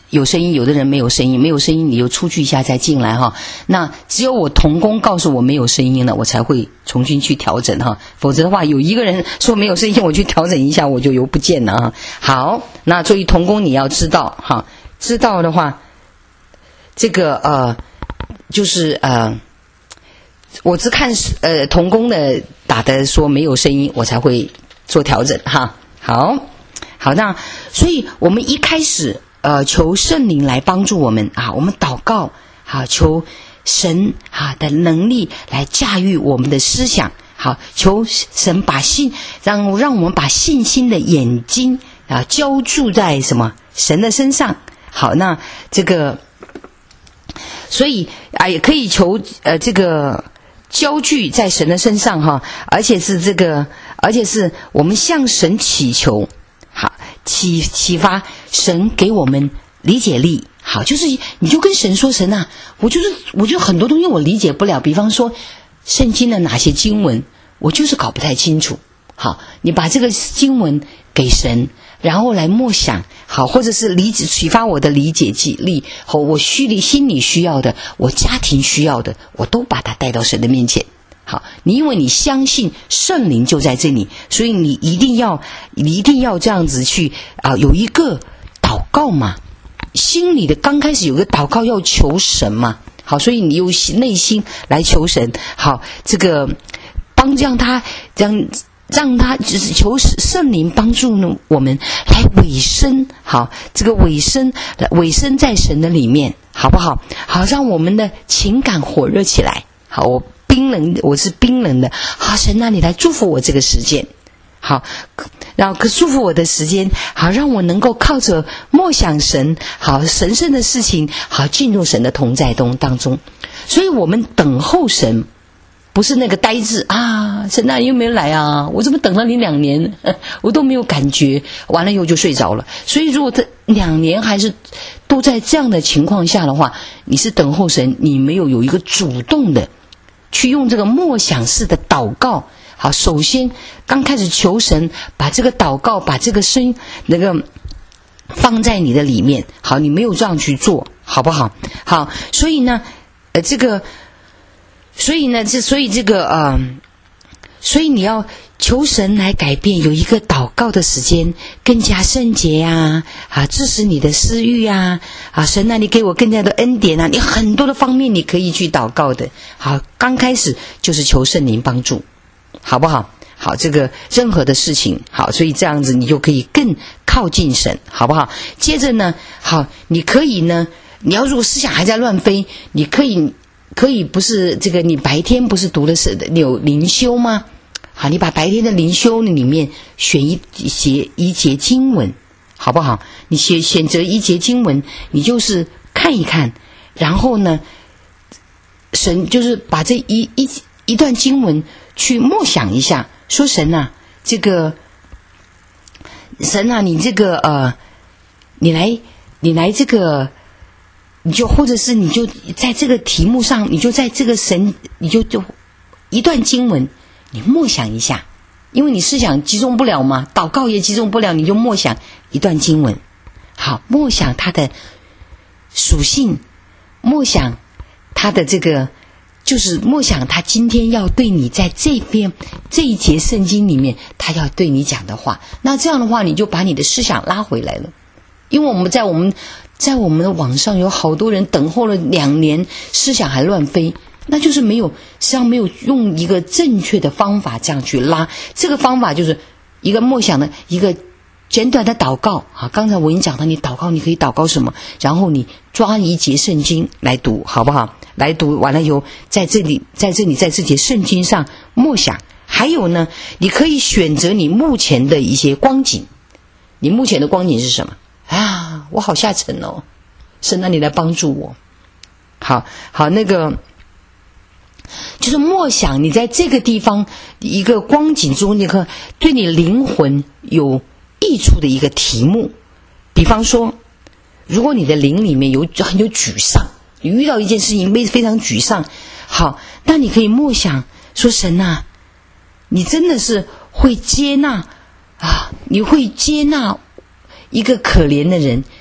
有声音，有的人没有声音，没有声音你就出去一下再进来哈。那只有我同工告诉我没有声音了，我才会重新去调整哈。否则的话，有一个人说没有声音，我去调整一下，我就又不见了哈。好，那作为同工你要知道哈，知道的话，这个呃，就是呃，我只看呃同工的打的说没有声音，我才会做调整哈。好，好，那所以我们一开始。呃，求圣灵来帮助我们啊！我们祷告，好，求神啊的能力来驾驭我们的思想，好，求神把信让让我们把信心的眼睛啊浇注在什么神的身上。好，那这个，所以啊，也可以求呃这个焦聚在神的身上哈，而且是这个，而且是我们向神祈求。好，启启发神给我们理解力。好，就是你就跟神说，神啊，我就是我就很多东西我理解不了，比方说圣经的哪些经文我就是搞不太清楚。好，你把这个经文给神，然后来默想，好，或者是理解启发我的理解力，好，我虚里心里需要的，我家庭需要的，我都把它带到神的面前。好，你因为你相信圣灵就在这里，所以你一定要你一定要这样子去啊、呃，有一个祷告嘛，心里的刚开始有个祷告要求神嘛。好，所以你用内心来求神。好，这个帮让他让让他就是求圣灵帮助呢我们来委身。好，这个委身委身在神的里面，好不好？好，让我们的情感火热起来。好，我。冰冷，我是冰冷的。好，神啊，你来祝福我这个时间。好，然后祝福我的时间，好，让我能够靠着默想神，好神圣的事情，好进入神的同在中当中。所以我们等候神，不是那个呆滞啊，神啊，你又没有来啊，我怎么等了你两年，我都没有感觉，完了以后就睡着了。所以如果这两年还是都在这样的情况下的话，你是等候神，你没有有一个主动的。去用这个默想式的祷告。好，首先刚开始求神把这个祷告把这个声那个放在你的里面。好，你没有这样去做，好不好？好，所以呢呃这个所以呢这所以这个呃所以你要求神来改变，有一个祷告的时间，更加圣洁啊，啊，支持你的私欲啊，啊，神啊，你给我更加的恩典啊，你很多的方面你可以去祷告的。好，刚开始就是求圣灵帮助，好不好？好，这个任何的事情，好，所以这样子你就可以更靠近神，好不好？接着呢，好，你可以呢，你要如果思想还在乱飞，你可以可以不是这个，你白天不是读的是有灵修吗？好，你把白天的灵修里面选一节一节经文，好不好？你选选择一节经文，你就是看一看，然后呢，神就是把这一一一段经文去默想一下，说神啊，这个神啊，你这个呃，你来你来这个，你就或者是你就在这个题目上，你就在这个神，你就就一段经文。你默想一下，因为你思想集中不了嘛，祷告也集中不了，你就默想一段经文。好，默想它的属性，默想它的这个，就是默想他今天要对你在这边这一节圣经里面他要对你讲的话。那这样的话你就把你的思想拉回来了。因为我们在我们在我们的网上有好多人等候了两年，思想还乱飞，那就是没有，实际上没有用一个正确的方法这样去拉。这个方法就是一个默想的一个简短的祷告啊。刚才我已经讲到，你祷告你可以祷告什么，然后你抓一节圣经来读，好不好？来读完了以后，在这里在这里在这节圣经上默想。还有呢，你可以选择你目前的一些光景。你目前的光景是什么啊？我好下沉哦，神啊，你来帮助我。好好，那个就是默想你在这个地方一个光景中，那个对你灵魂有益处的一个题目。比方说，如果你的灵里面有很有沮丧，你遇到一件事情非常沮丧，好，那你可以默想说，神啊，你真的是会接纳啊，你会接纳一个可怜的人，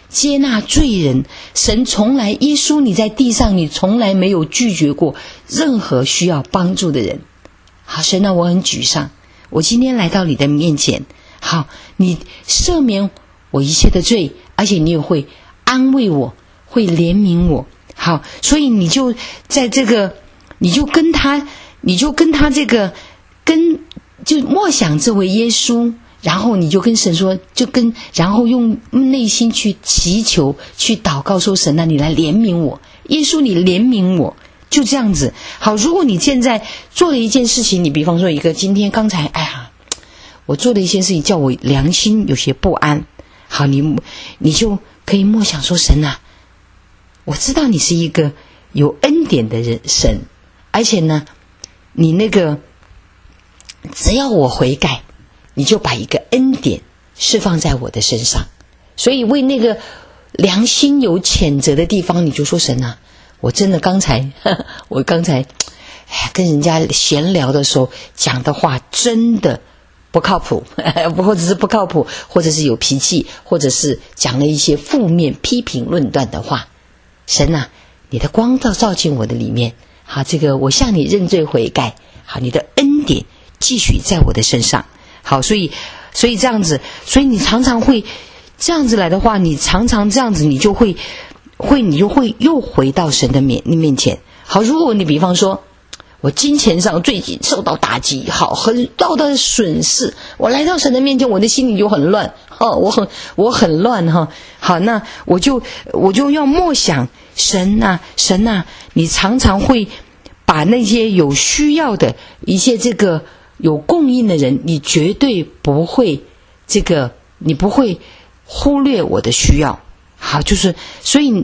接纳罪人。神从来，耶稣你在地上，你从来没有拒绝过任何需要帮助的人。好，神啊，我很沮丧，我今天来到你的面前，好，你赦免我一切的罪，而且你也会安慰我，会怜悯我。好，所以你就在这个，你就跟他，你就跟他这个，跟就默想这位耶稣，然后你就跟神说，就跟然后用内心去祈求，去祷告说，神啊，你来怜悯我，耶稣你怜悯我，就这样子。好，如果你现在做了一件事情，你比方说一个今天刚才，哎呀，我做的一件事情叫我良心有些不安，好，你你就可以默想说，神啊，我知道你是一个有恩典的人神，而且呢，你那个只要我悔改，你就把一个恩典释放在我的身上。所以为那个良心有谴责的地方，你就说，神啊，我真的刚才呵呵我刚才哎跟人家闲聊的时候讲的话真的不靠谱，或者是不靠谱，或者是有脾气，或者是讲了一些负面批评论断的话。神啊，你的光照照进我的里面，好，这个我向你认罪悔改，好，你的恩典继续在我的身上。好，所以所以这样子，所以你常常会这样子来的话，你常常这样子，你就会会你就会又回到神的面面前。好，如果你比方说我金钱上最近受到打击，好，很大的损失，我来到神的面前，我的心里就很乱，哦，我很我很乱哈。好，那我就我就要默想，神啊神啊，你常常会把那些有需要的一些这个有供应的人，你绝对不会这个你不会忽略我的需要。好，就是所以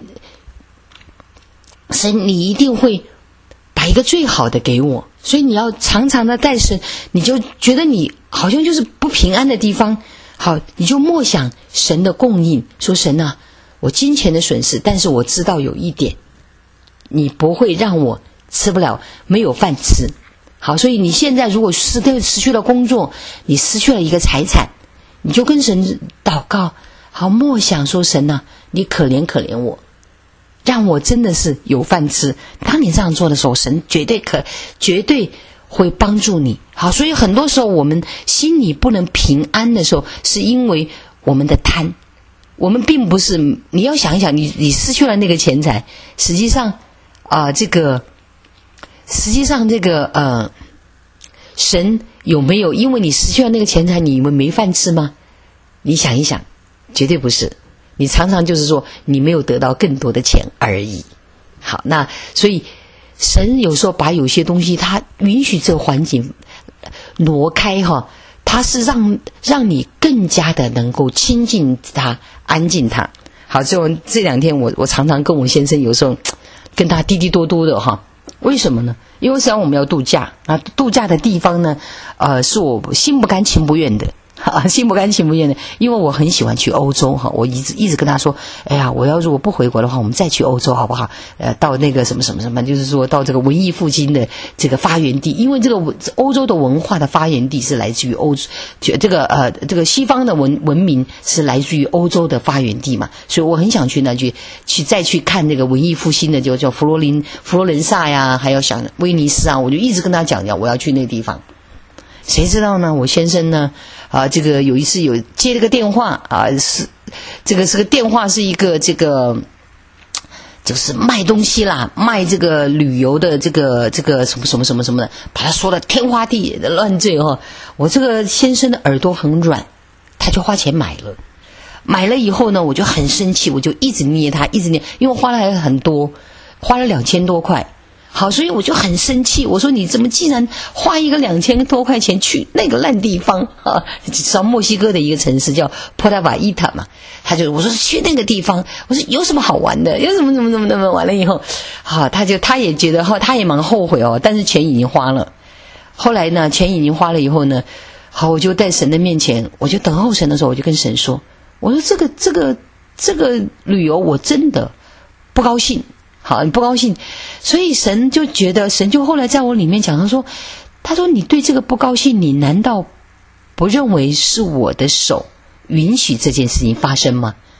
神你一定会把一个最好的给我，所以你要常常的带神，你就觉得你好像就是不平安的地方，好，你就默想神的供应，说神啊，我金钱的损失，但是我知道有一点，你不会让我吃不了，没有饭吃。好，所以你现在如果失失去了工作，你失去了一个财产，你就跟神祷告，好，默想说，神啊，你可怜可怜我，让我真的是有饭吃。当你这样做的时候，神绝对可绝对会帮助你。好，所以很多时候我们心里不能平安的时候，是因为我们的贪。我们并不是，你要想一想，你你失去了那个钱财，实际上啊、呃，这个实际上这个呃，神有没有因为你失去了那个钱财，你以为没饭吃吗？你想一想，绝对不是。你常常就是说你没有得到更多的钱而已。好，那所以神有时候把有些东西他允许这个环境挪开哈，他是让让你更加的能够亲近他，安静他。好，这这两天我我常常跟我先生有时候跟他滴滴多多的哈，为什么呢？因为实际上我们要度假啊，度假的地方呢，呃，是我心不甘情不愿的。啊，心不甘情不愿的，因为我很喜欢去欧洲哈，我一直一直跟他说，哎呀，我要如果不回国的话，我们再去欧洲好不好？呃，到那个什么什么什么，就是说到这个文艺复兴的这个发源地，因为这个欧洲的文化的发源地是来自于欧洲，这个呃这个西方的文文明是来自于欧洲的发源地嘛，所以我很想去那去去再去看那个文艺复兴的，就叫佛罗林佛罗伦萨呀，还有想威尼斯啊，我就一直跟他讲讲我要去那个地方。谁知道呢？我先生呢，啊，这个有一次有接了个电话啊，是这个是个电话，是一个这个就是卖东西啦，卖这个旅游的这个这个什么什么什么什么的，把他说的天花地野的乱坠哈。我这个先生的耳朵很软，他就花钱买了，买了以后呢，我就很生气，我就一直捏他，一直捏，因为花了还很多，花了两千多块。好，所以我就很生气，我说你怎么既然花一个两千多块钱去那个烂地方啊，上墨西哥的一个城市叫普拉瓦伊塔嘛，他就我说去那个地方，我说有什么好玩的，有什么怎么怎么怎么完了以后，好，他就他也觉得哈，他也蛮后悔哦，但是钱已经花了。后来呢，钱已经花了以后呢，好，我就在神的面前，我就等候神的时候，我就跟神说，我说这个这个这个旅游我真的不高兴。好，你不高兴，所以神就觉得，神就后来在我里面讲，他说，他说你对这个不高兴，你难道不认为是我的手允许这件事情发生吗？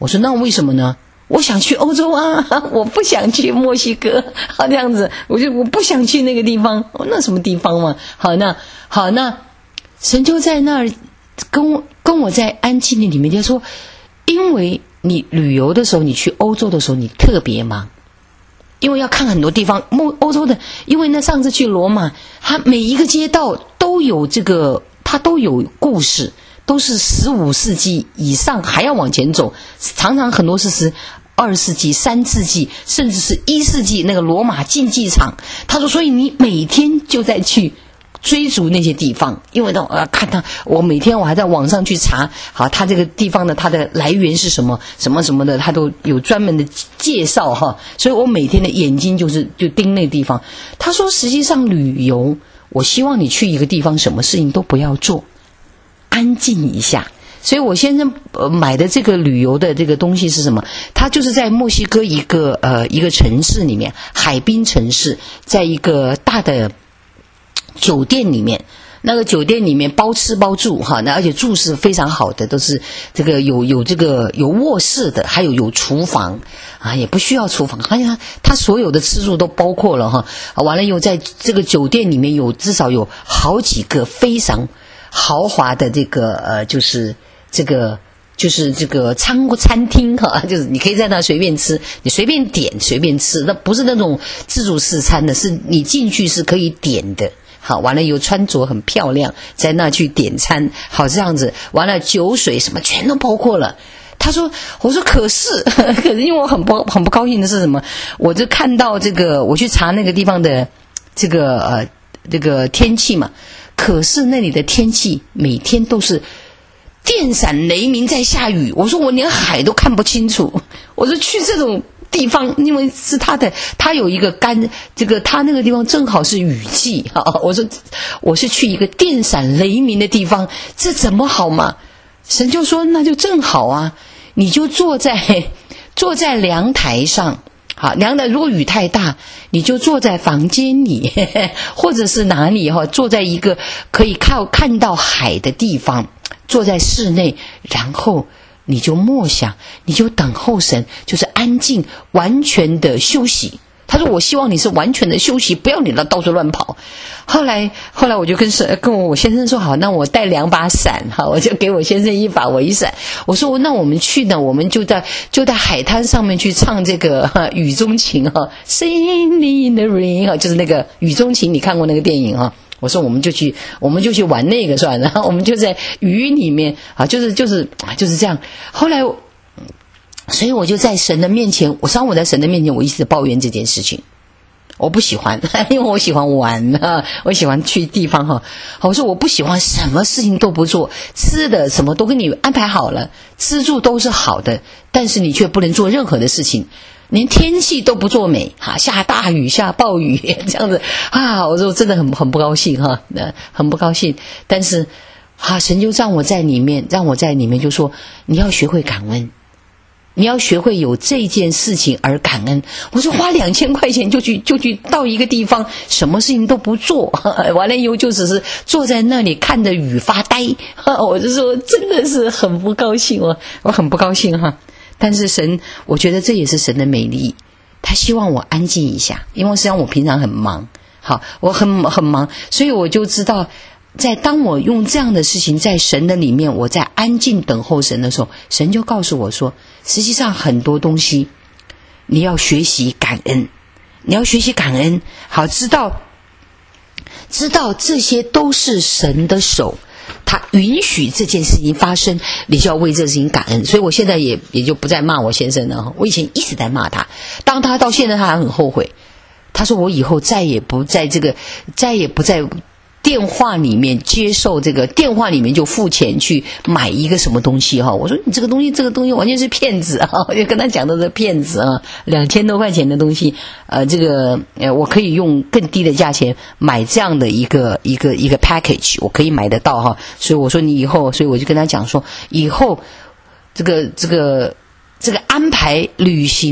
我说那为什么呢？我想去欧洲啊，我不想去墨西哥，好这样子，我就我不想去那个地方，哦、那什么地方嘛？好，那好，那神就在那儿跟我跟我在安静的里面就说，因为你旅游的时候，你去欧洲的时候，你特别忙，因为要看很多地方。欧欧洲的，因为呢上次去罗马，它每一个街道都有这个，它都有故事，都是十五世纪以上还要往前走，常常很多是十。二世纪、三世纪，甚至是一世纪那个罗马竞技场，他说，所以你每天就在去追逐那些地方，因为呢，我要看他，我每天我还在网上去查，好，他这个地方的它的来源是什么，什么什么的，他都有专门的介绍哈，所以我每天的眼睛就是就盯那地方。他说，实际上旅游，我希望你去一个地方，什么事情都不要做，安静一下。所以我先生呃买的这个旅游的这个东西是什么？他就是在墨西哥一个呃一个城市里面，海滨城市，在一个大的酒店里面。那个酒店里面包吃包住哈，那而且住是非常好的，都是这个有有这个有卧室的，还有有厨房啊，也不需要厨房，好像他所有的吃住都包括了哈。啊，完了以后在这个酒店里面有至少有好几个非常豪华的这个呃就是这个就是这个餐餐厅哈，就是你可以在那随便吃，你随便点随便吃，那不是那种自助式餐的，是你进去是可以点的。好，完了以后穿着很漂亮，在那去点餐，好这样子，完了酒水什么全都包括了。他说，我说可是，可是因为我很不很不高兴的是什么？我就看到这个，我去查那个地方的这个呃这个天气嘛，可是那里的天气每天都是电闪雷鸣在下雨。我说我连海都看不清楚。我说去这种地方，因为是他的，他有一个干，这个他那个地方正好是雨季啊。我说我是去一个电闪雷鸣的地方，这怎么好嘛？神就说那就正好啊，你就坐在坐在阳台上，好，阳台如果雨太大，你就坐在房间里，或者是哪里哈，坐在一个可以看看到海的地方，坐在室内，然后你就默想，你就等候神，就是安静完全的休息。他说我希望你是完全的休息，不要你到到处乱跑。后来后来我就跟跟我先生说，好，那我带两把伞，好，我就给我先生一把我一伞。我说那我们去呢，我们就在就在海滩上面去唱这个哈雨中情哈 ，Singing in the Rain 哈，就是那个雨中情，你看过那个电影哈？我说我们就去，我们就去玩那个算了，然后我们就在雨里面啊，就是就是就是这样。后来，所以我就在神的面前，我当我在神的面前，我一直抱怨这件事情，我不喜欢，因为我喜欢玩啊，我喜欢去地方哈。我说我不喜欢什么事情都不做，吃的什么都给你安排好了，吃住都是好的，但是你却不能做任何的事情。连天气都不作美哈，下大雨下暴雨这样子啊，我说真的很很不高兴哈，很不高兴。但是啊，神就让我在里面，让我在里面就说你要学会感恩，你要学会有这件事情而感恩。我说花两千块钱就去就去到一个地方，什么事情都不做，完了以后就只是坐在那里看着雨发呆，我就说真的是很不高兴，我我很不高兴哈。但是神，我觉得这也是神的美丽，他希望我安静一下，因为实际上我平常很忙，好，我很很忙，所以我就知道，在当我用这样的事情在神的里面，我在安静等候神的时候，神就告诉我说，实际上很多东西你要学习感恩，你要学习感恩，好，知道知道这些都是神的手，他允许这件事情发生，你就要为这事情感恩。所以我现在也也就不再骂我先生了，我以前一直在骂他，当他到现在他还很后悔，他说我以后再也不在这个再也不在电话里面接受这个电话里面就付钱去买一个什么东西哈。我说你这个东西这个东西完全是骗子啊，我就跟他讲的是骗子啊，两千多块钱的东西，呃，这个呃我可以用更低的价钱买这样的一个一个一个 package， 我可以买得到哈。所以我说你以后，所以我就跟他讲说，以后这个这个这个安排旅行都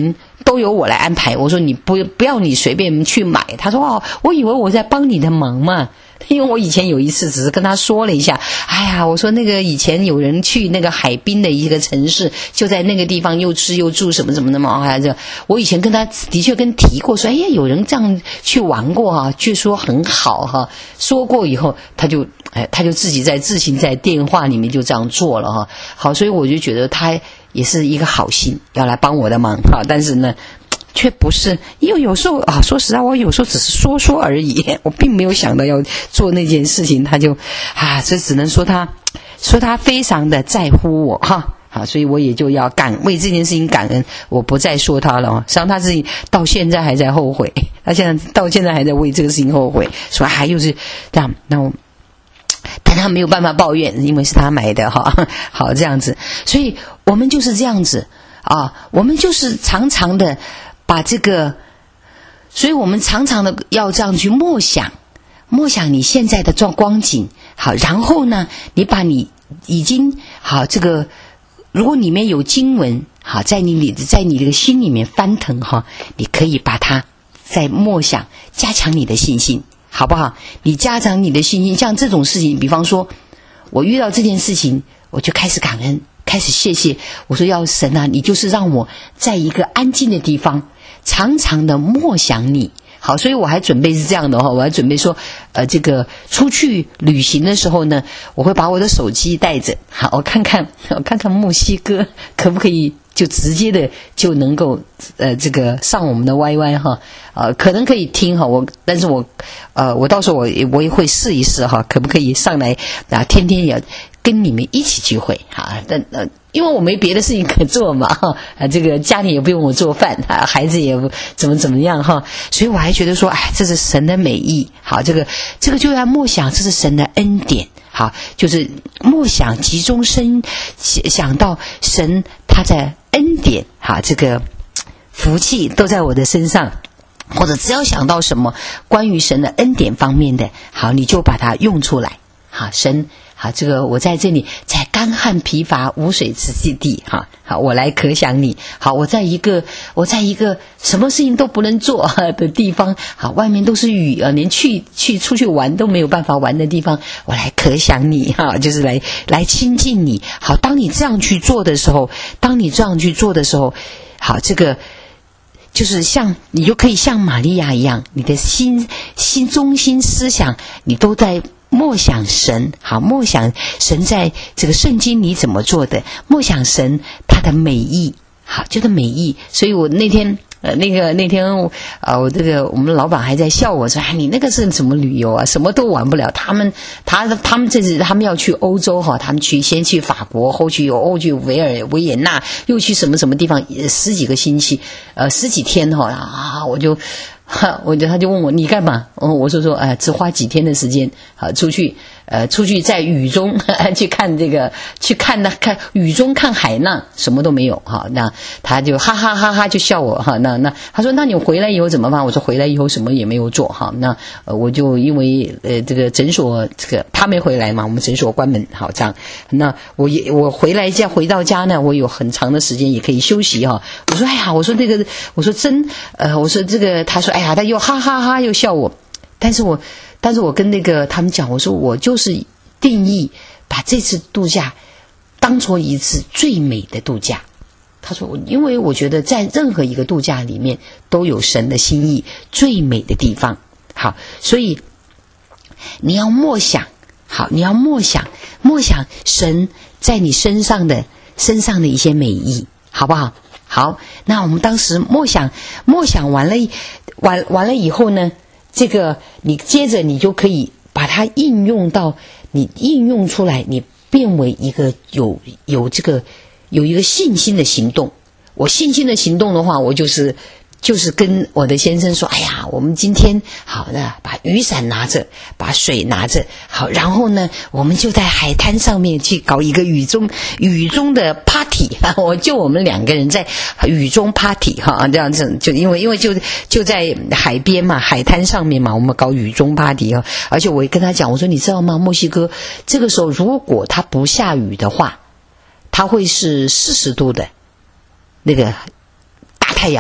都由我来安排。我说你不不要你随便去买。他说哦，我以为我在帮你的忙嘛。因为我以前有一次只是跟他说了一下，哎呀，我说那个以前有人去那个海滨的一个城市，就在那个地方又吃又住什么什么的嘛，哎呀，我以前跟他的确跟提过说，哎呀，有人这样去玩过哈、啊，据说很好哈、啊。说过以后，他就哎，他就自己在自行在电话里面就这样做了哈、啊。好，所以我就觉得他也是一个好心要来帮我的忙哈、啊，但是呢。却不是，因为有时候啊，说实在，我有时候只是说说而已，我并没有想到要做那件事情，他就啊，这只能说他说他非常的在乎我哈，啊，所以我也就要感为这件事情感恩，我不再说他了。实际上他自己到现在还在后悔，他现在到现在还在为这个事情后悔，说还、啊、又是这样，那我。但他没有办法抱怨，因为是他买的哈，好这样子，所以我们就是这样子啊，我们就是常常的。把这个，所以我们常常的要这样去默想，默想你现在的状光景，好，然后呢，你把你已经好这个，如果里面有经文，好，在你里在你这个心里面翻腾哈，你可以把它再默想，加强你的信心，好不好？你加强你的信心，像这种事情，比方说，我遇到这件事情，我就开始感恩，开始谢谢，我说要神啊，你就是让我在一个安静的地方。常常的默想你，好，所以我还准备是这样的哈，我还准备说，呃，这个出去旅行的时候呢，我会把我的手机带着，好，我看看，我看看墨西哥可不可以就直接的就能够呃这个上我们的 Y Y 哈，呃，可能可以听哈，我但是我呃我到时候我我也会试一试哈，可不可以上来啊，天天也跟你们一起聚会哈，但呃。因为我没别的事情可做嘛，哈，啊，这个家里也不用我做饭，啊，孩子也不怎么怎么样哈，所以我还觉得说，哎，这是神的美意，好，这个这个就要默想，这是神的恩典，好，就是默想集中身想到神他在恩典，好，这个福气都在我的身上。或者只要想到什么关于神的恩典方面的，好，你就把它用出来，好，神。好，这个我在这里，在干旱疲乏无水之地，哈，好，我来可想你。好，我在一个我在一个什么事情都不能做的地方，好，外面都是雨啊，连去去出去玩都没有办法玩的地方，我来可想你，哈，就是来来亲近你。好，当你这样去做的时候，当你这样去做的时候，好，这个就是像你就可以像玛利亚一样，你的心心中心思想，你都在。默想神，好，默想神在这个圣经里怎么做的，默想神他的美意，好，就是美意。所以我那天呃那个那天呃我这个我们老板还在笑我说，哎，你那个是什么旅游啊，什么都玩不了。他们他他们这次他们要去欧洲哈，他们去先去法国，后去又后去维尔维也纳，又去什么什么地方，十几个星期，呃十几天哈啊，我就。哈，我就他就问我你干嘛？哦，我说说，哎、呃，只花几天的时间，啊，出去，呃，出去在雨中呵呵去看这个，去看那看雨中看海浪，什么都没有哈。那他就哈哈哈哈就笑我哈。那那他说，那你回来以后怎么办？我说回来以后什么也没有做哈。那呃，我就因为呃这个诊所这个他没回来嘛，我们诊所关门，好这样。那我也我回来家回到家呢，我有很长的时间也可以休息哈。我说哎呀，我说那个，我说真呃，我说这个，他说哎。哎呀，他又哈哈哈又笑我，但是我，但是我跟那个他们讲，我说我就是定义把这次度假当作一次最美的度假。他说我，因为我觉得在任何一个度假里面都有神的心意，最美的地方。好，所以你要默想，好，你要默想，默想神在你身上的身上的一些美意，好不好？好，那我们当时默想，默想完了。完完了以后呢，这个你接着你就可以把它应用到你应用出来，你变为一个有有这个有一个信心的行动。我信心的行动的话，我就是就是跟我的先生说，哎呀，我们今天好的把雨伞拿着，把水拿着，好，然后呢，我们就在海滩上面去搞一个雨中雨中的 party 哈，我就我们两个人在雨中 party 哈，这样子就因为因为就就在海边嘛，海滩上面嘛，我们搞雨中 party 哈，而且我也跟他讲，我说你知道吗？墨西哥这个时候如果它不下雨的话，它会是四十度的那个大太阳。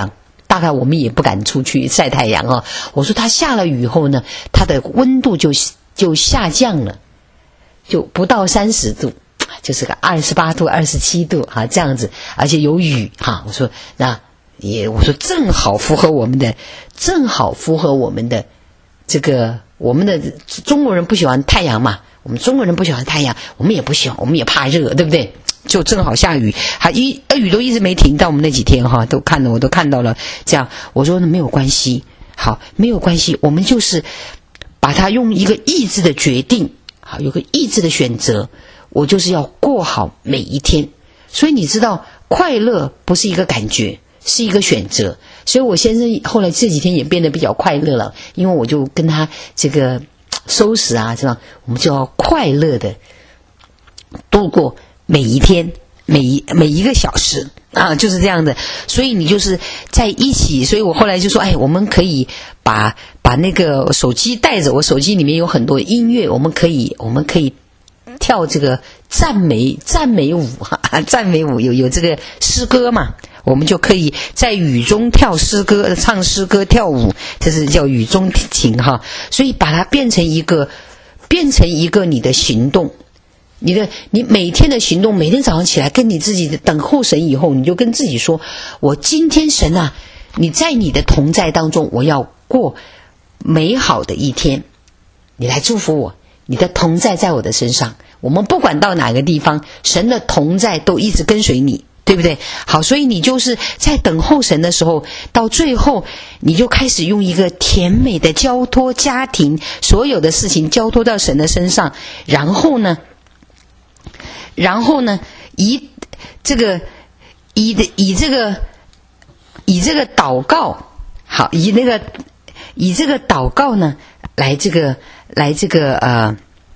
大概我们也不敢出去晒太阳啊。我说它下了雨后呢，它的温度就就下降了，就不到三十度，就是个二十八度、二十七度哈、啊、这样子，而且有雨哈、啊。我说那也我说正好符合我们的，正好符合我们的这个我们的中国人不喜欢太阳嘛，我们中国人不喜欢太阳，我们也不喜欢，我们也怕热，对不对？就正好下雨，还一雨都一直没停，到我们那几天哈，都看了，我都看到了。这样我说没有关系，好，没有关系，我们就是把它用一个意志的决定，好，有个意志的选择，我就是要过好每一天。所以你知道，快乐不是一个感觉，是一个选择。所以我先生后来这几天也变得比较快乐了，因为我就跟他这个收拾啊，这样我们就要快乐的度过每一天，每一每一个小时啊，就是这样的。所以你就是在一起，所以我后来就说，哎，我们可以把把那个手机带着，我手机里面有很多音乐，我们可以我们可以跳这个赞美赞美舞哈，赞美舞有有这个诗歌嘛，我们就可以在雨中跳诗歌，唱诗歌，跳舞，这是叫雨中情哈。所以把它变成一个变成一个你的行动。你的你每天的行动，每天早上起来跟你自己的等候神以后，你就跟自己说，我今天神啊，你在你的同在当中，我要过美好的一天，你来祝福我，你的同在在我的身上，我们不管到哪个地方，神的同在都一直跟随你，对不对？好，所以你就是在等候神的时候，到最后你就开始用一个甜美的交托，家庭所有的事情交托到神的身上，然后呢然后呢，以这个以的以这个以这个祷告，好，以那个以这个祷告呢，来这个来这个呃，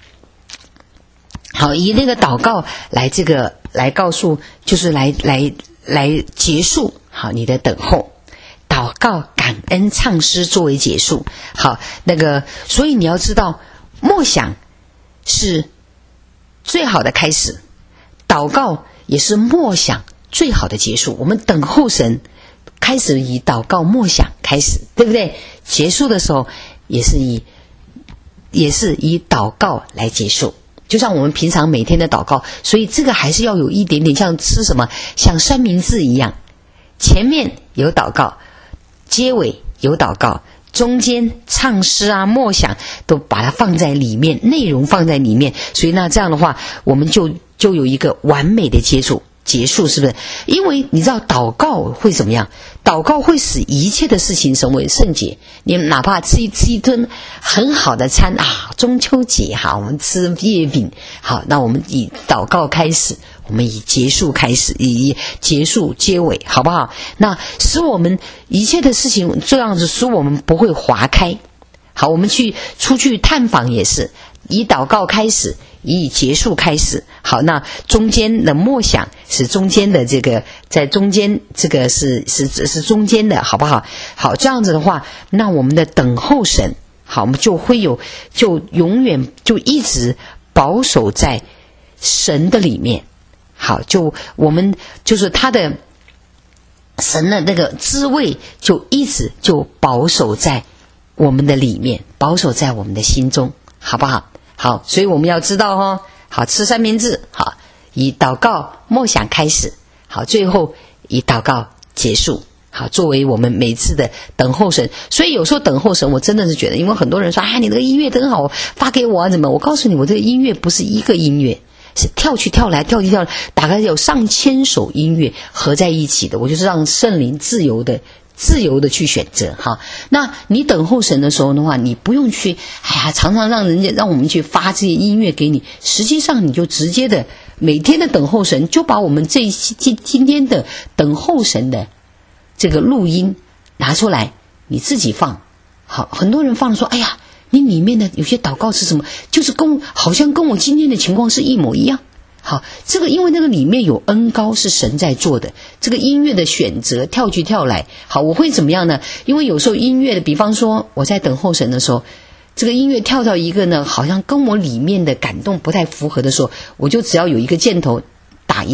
好，以那个祷告来这个来告诉，就是来来来结束好你的等候，祷告、感恩、唱诗作为结束。好，那个，所以你要知道，默想是最好的开始。祷告也是默想最好的结束。我们等候神，开始以祷告默想开始，对不对？结束的时候也是以也是以祷告来结束，就像我们平常每天的祷告。所以这个还是要有一点点像吃什么，像三明治一样，前面有祷告，结尾有祷告，中间唱诗啊默想都把它放在里面，内容放在里面。所以那这样的话，我们就就有一个完美的接触结束，是不是？因为你知道祷告会怎么样？祷告会使一切的事情成为圣洁。你哪怕吃一吃一顿很好的餐啊，中秋节好，我们吃月饼好，那我们以祷告开始，我们以结束开始，以结束结尾，好不好？那使我们一切的事情这样子，使我们不会划开。好，我们去出去探访也是以祷告开始，以结束开始。好，那中间的默想是中间的这个，在中间这个是是是中间的，好不好？好，这样子的话，那我们的等候神，好，我们就会有，就永远就一直保守在神的里面。好，就我们就是他的神的那个滋味，就一直就保守在我们的里面，保守在我们的心中，好不好？好，所以我们要知道哦，好，吃三明治，好，以祷告默想开始，好，最后以祷告结束，好，作为我们每次的等候神。所以有时候等候神，我真的是觉得，因为很多人说，啊，你那个音乐真好，发给我啊，怎么？我告诉你，我这个音乐不是一个音乐，是跳去跳来，跳去跳来，大概有上千首音乐合在一起的，我就是让圣灵自由的自由的去选择哈。那你等候神的时候的话，你不用去哎呀常常让人家让我们去发这些音乐给你，实际上你就直接的每天的等候神，就把我们这今今天的等候神的这个录音拿出来，你自己放。好，很多人放了说，哎呀，你里面的有些祷告是什么，就是跟好像跟我今天的情况是一模一样。好，这个因为那个里面有恩膏是神在做的，这个音乐的选择跳去跳来。好，我会怎么样呢？因为有时候音乐的，比方说我在等候神的时候，这个音乐跳到一个呢好像跟我里面的感动不太符合的时候，我就只要有一个箭头打一下，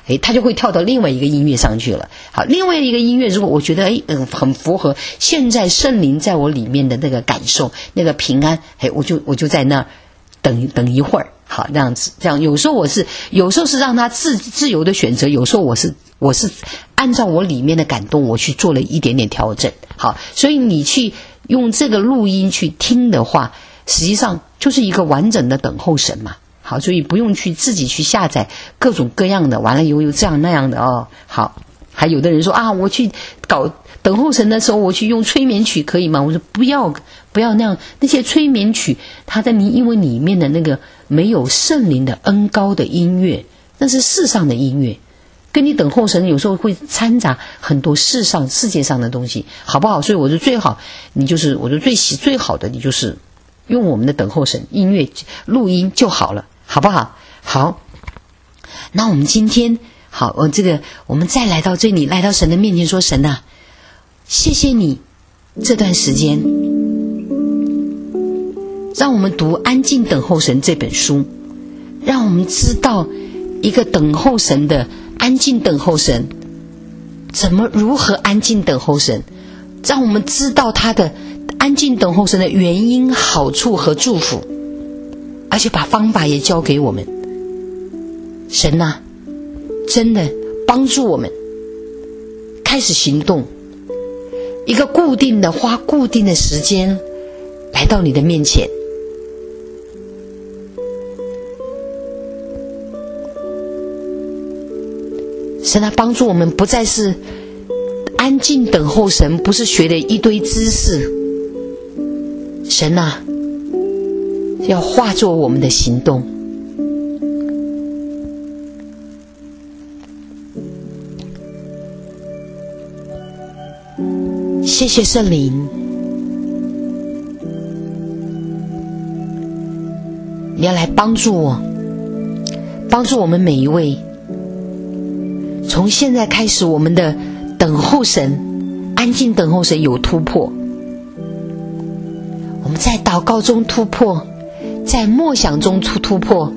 诶，他就会跳到另外一个音乐上去了。好，另外一个音乐如果我觉得诶嗯很符合现在圣灵在我里面的那个感受，那个平安，诶，我就我就在那儿等等一会儿。好，这样子，这样有时候我是有时候是让他自自由的选择，有时候我是我是按照我里面的感动，我去做了一点点调整。好，所以你去用这个录音去听的话，实际上就是一个完整的等候神嘛。好，所以不用去自己去下载各种各样的，完了又有这样那样的哦。好，还有的人说啊，我去搞等候神的时候，我去用催眠曲可以吗？我说不要，不要那样。那些催眠曲，它的因为里面的那个没有圣灵的恩膏的音乐，那是世上的音乐，跟你等候神有时候会掺杂很多世上世界上的东西，好不好？所以我说最好，你就是我说最喜最好的，你就是用我们的等候神音乐录音就好了，好不好？好，那我们今天好，我这个我们再来到这里，来到神的面前说，神啊，谢谢你这段时间让我们读安静等候神这本书，让我们知道一个等候神的安静等候神怎么如何安静等候神，让我们知道他的安静等候神的原因、好处和祝福，而且把方法也教给我们。神啊，真的帮助我们开始行动，一个固定的花固定的时间来到你的面前。神啊，帮助我们不再是安静等候神，不是学了一堆知识。神啊，要化作我们的行动。谢谢圣灵，你要来帮助我，帮助我们每一位。从现在开始，我们的等候神，安静等候神有突破。我们在祷告中突破，在默想中突突破，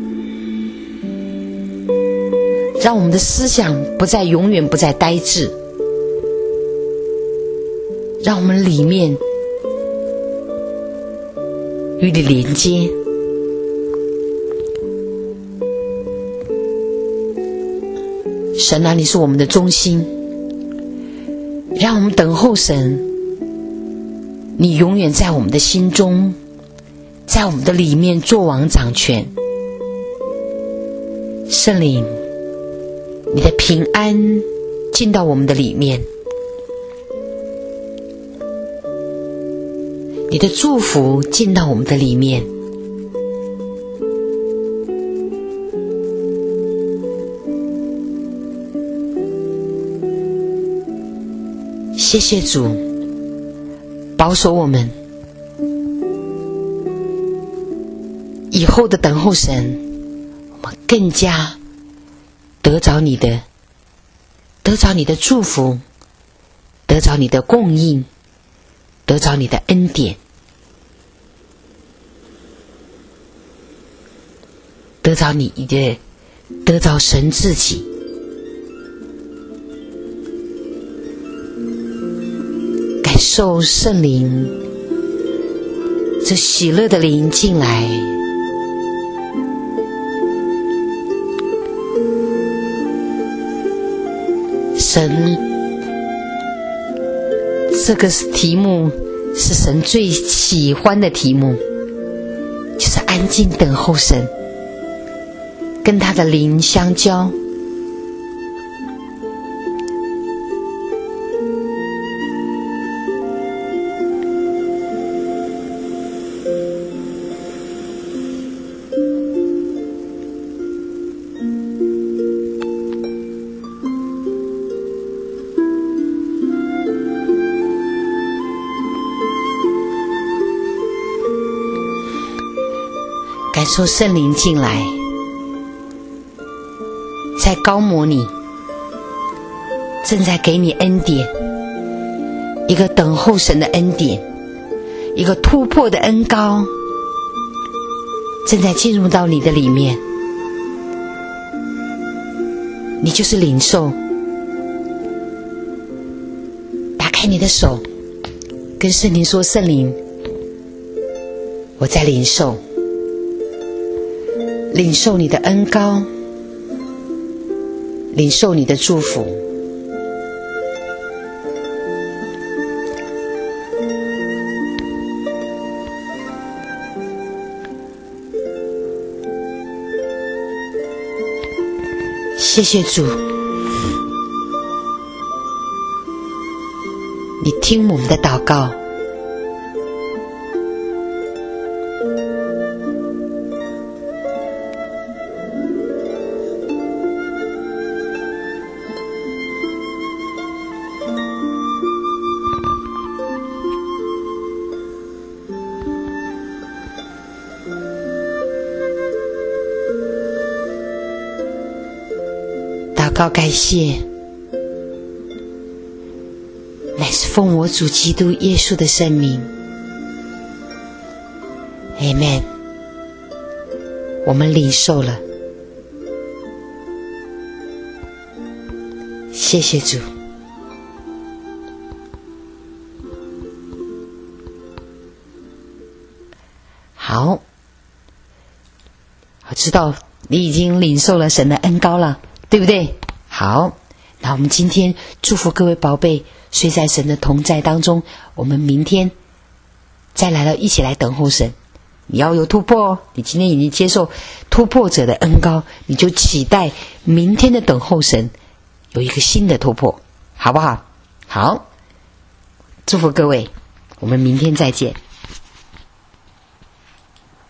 让我们的思想不再永远不再呆滞，让我们里面与你连接。神啊，你是我们的中心，让我们等候神，你永远在我们的心中，在我们的里面作王掌权。圣灵，你的平安进到我们的里面，你的祝福进到我们的里面。谢谢主保守我们以后的等候神，我们更加得着你的得着你的祝福，得着你的供应，得着你的恩典，得着你的得着神自己。感受圣灵这喜乐的灵进来，神这个题目是神最喜欢的题目，就是安静等候神，跟他的灵相交。感受圣灵进来，在高摩你，正在给你恩典，一个等候神的恩典，一个突破的恩膏，正在进入到你的里面。 你就是领受。打开你的手，跟圣灵说，圣灵，我在领受，领受你的恩膏，领受你的祝福。谢谢主，你听我们的祷告。祷告感谢，乃是奉我主基督耶稣的圣名。 Amen。 我们领受了，谢谢主。好，我知道你已经领受了神的恩膏了，对不对？好，那我们今天祝福各位宝贝睡在神的同在当中，我们明天再来了，一起来等候神。你要有突破哦，你今天已经接受突破者的恩膏，你就期待明天的等候神有一个新的突破，好不好？好，祝福各位，我们明天再见。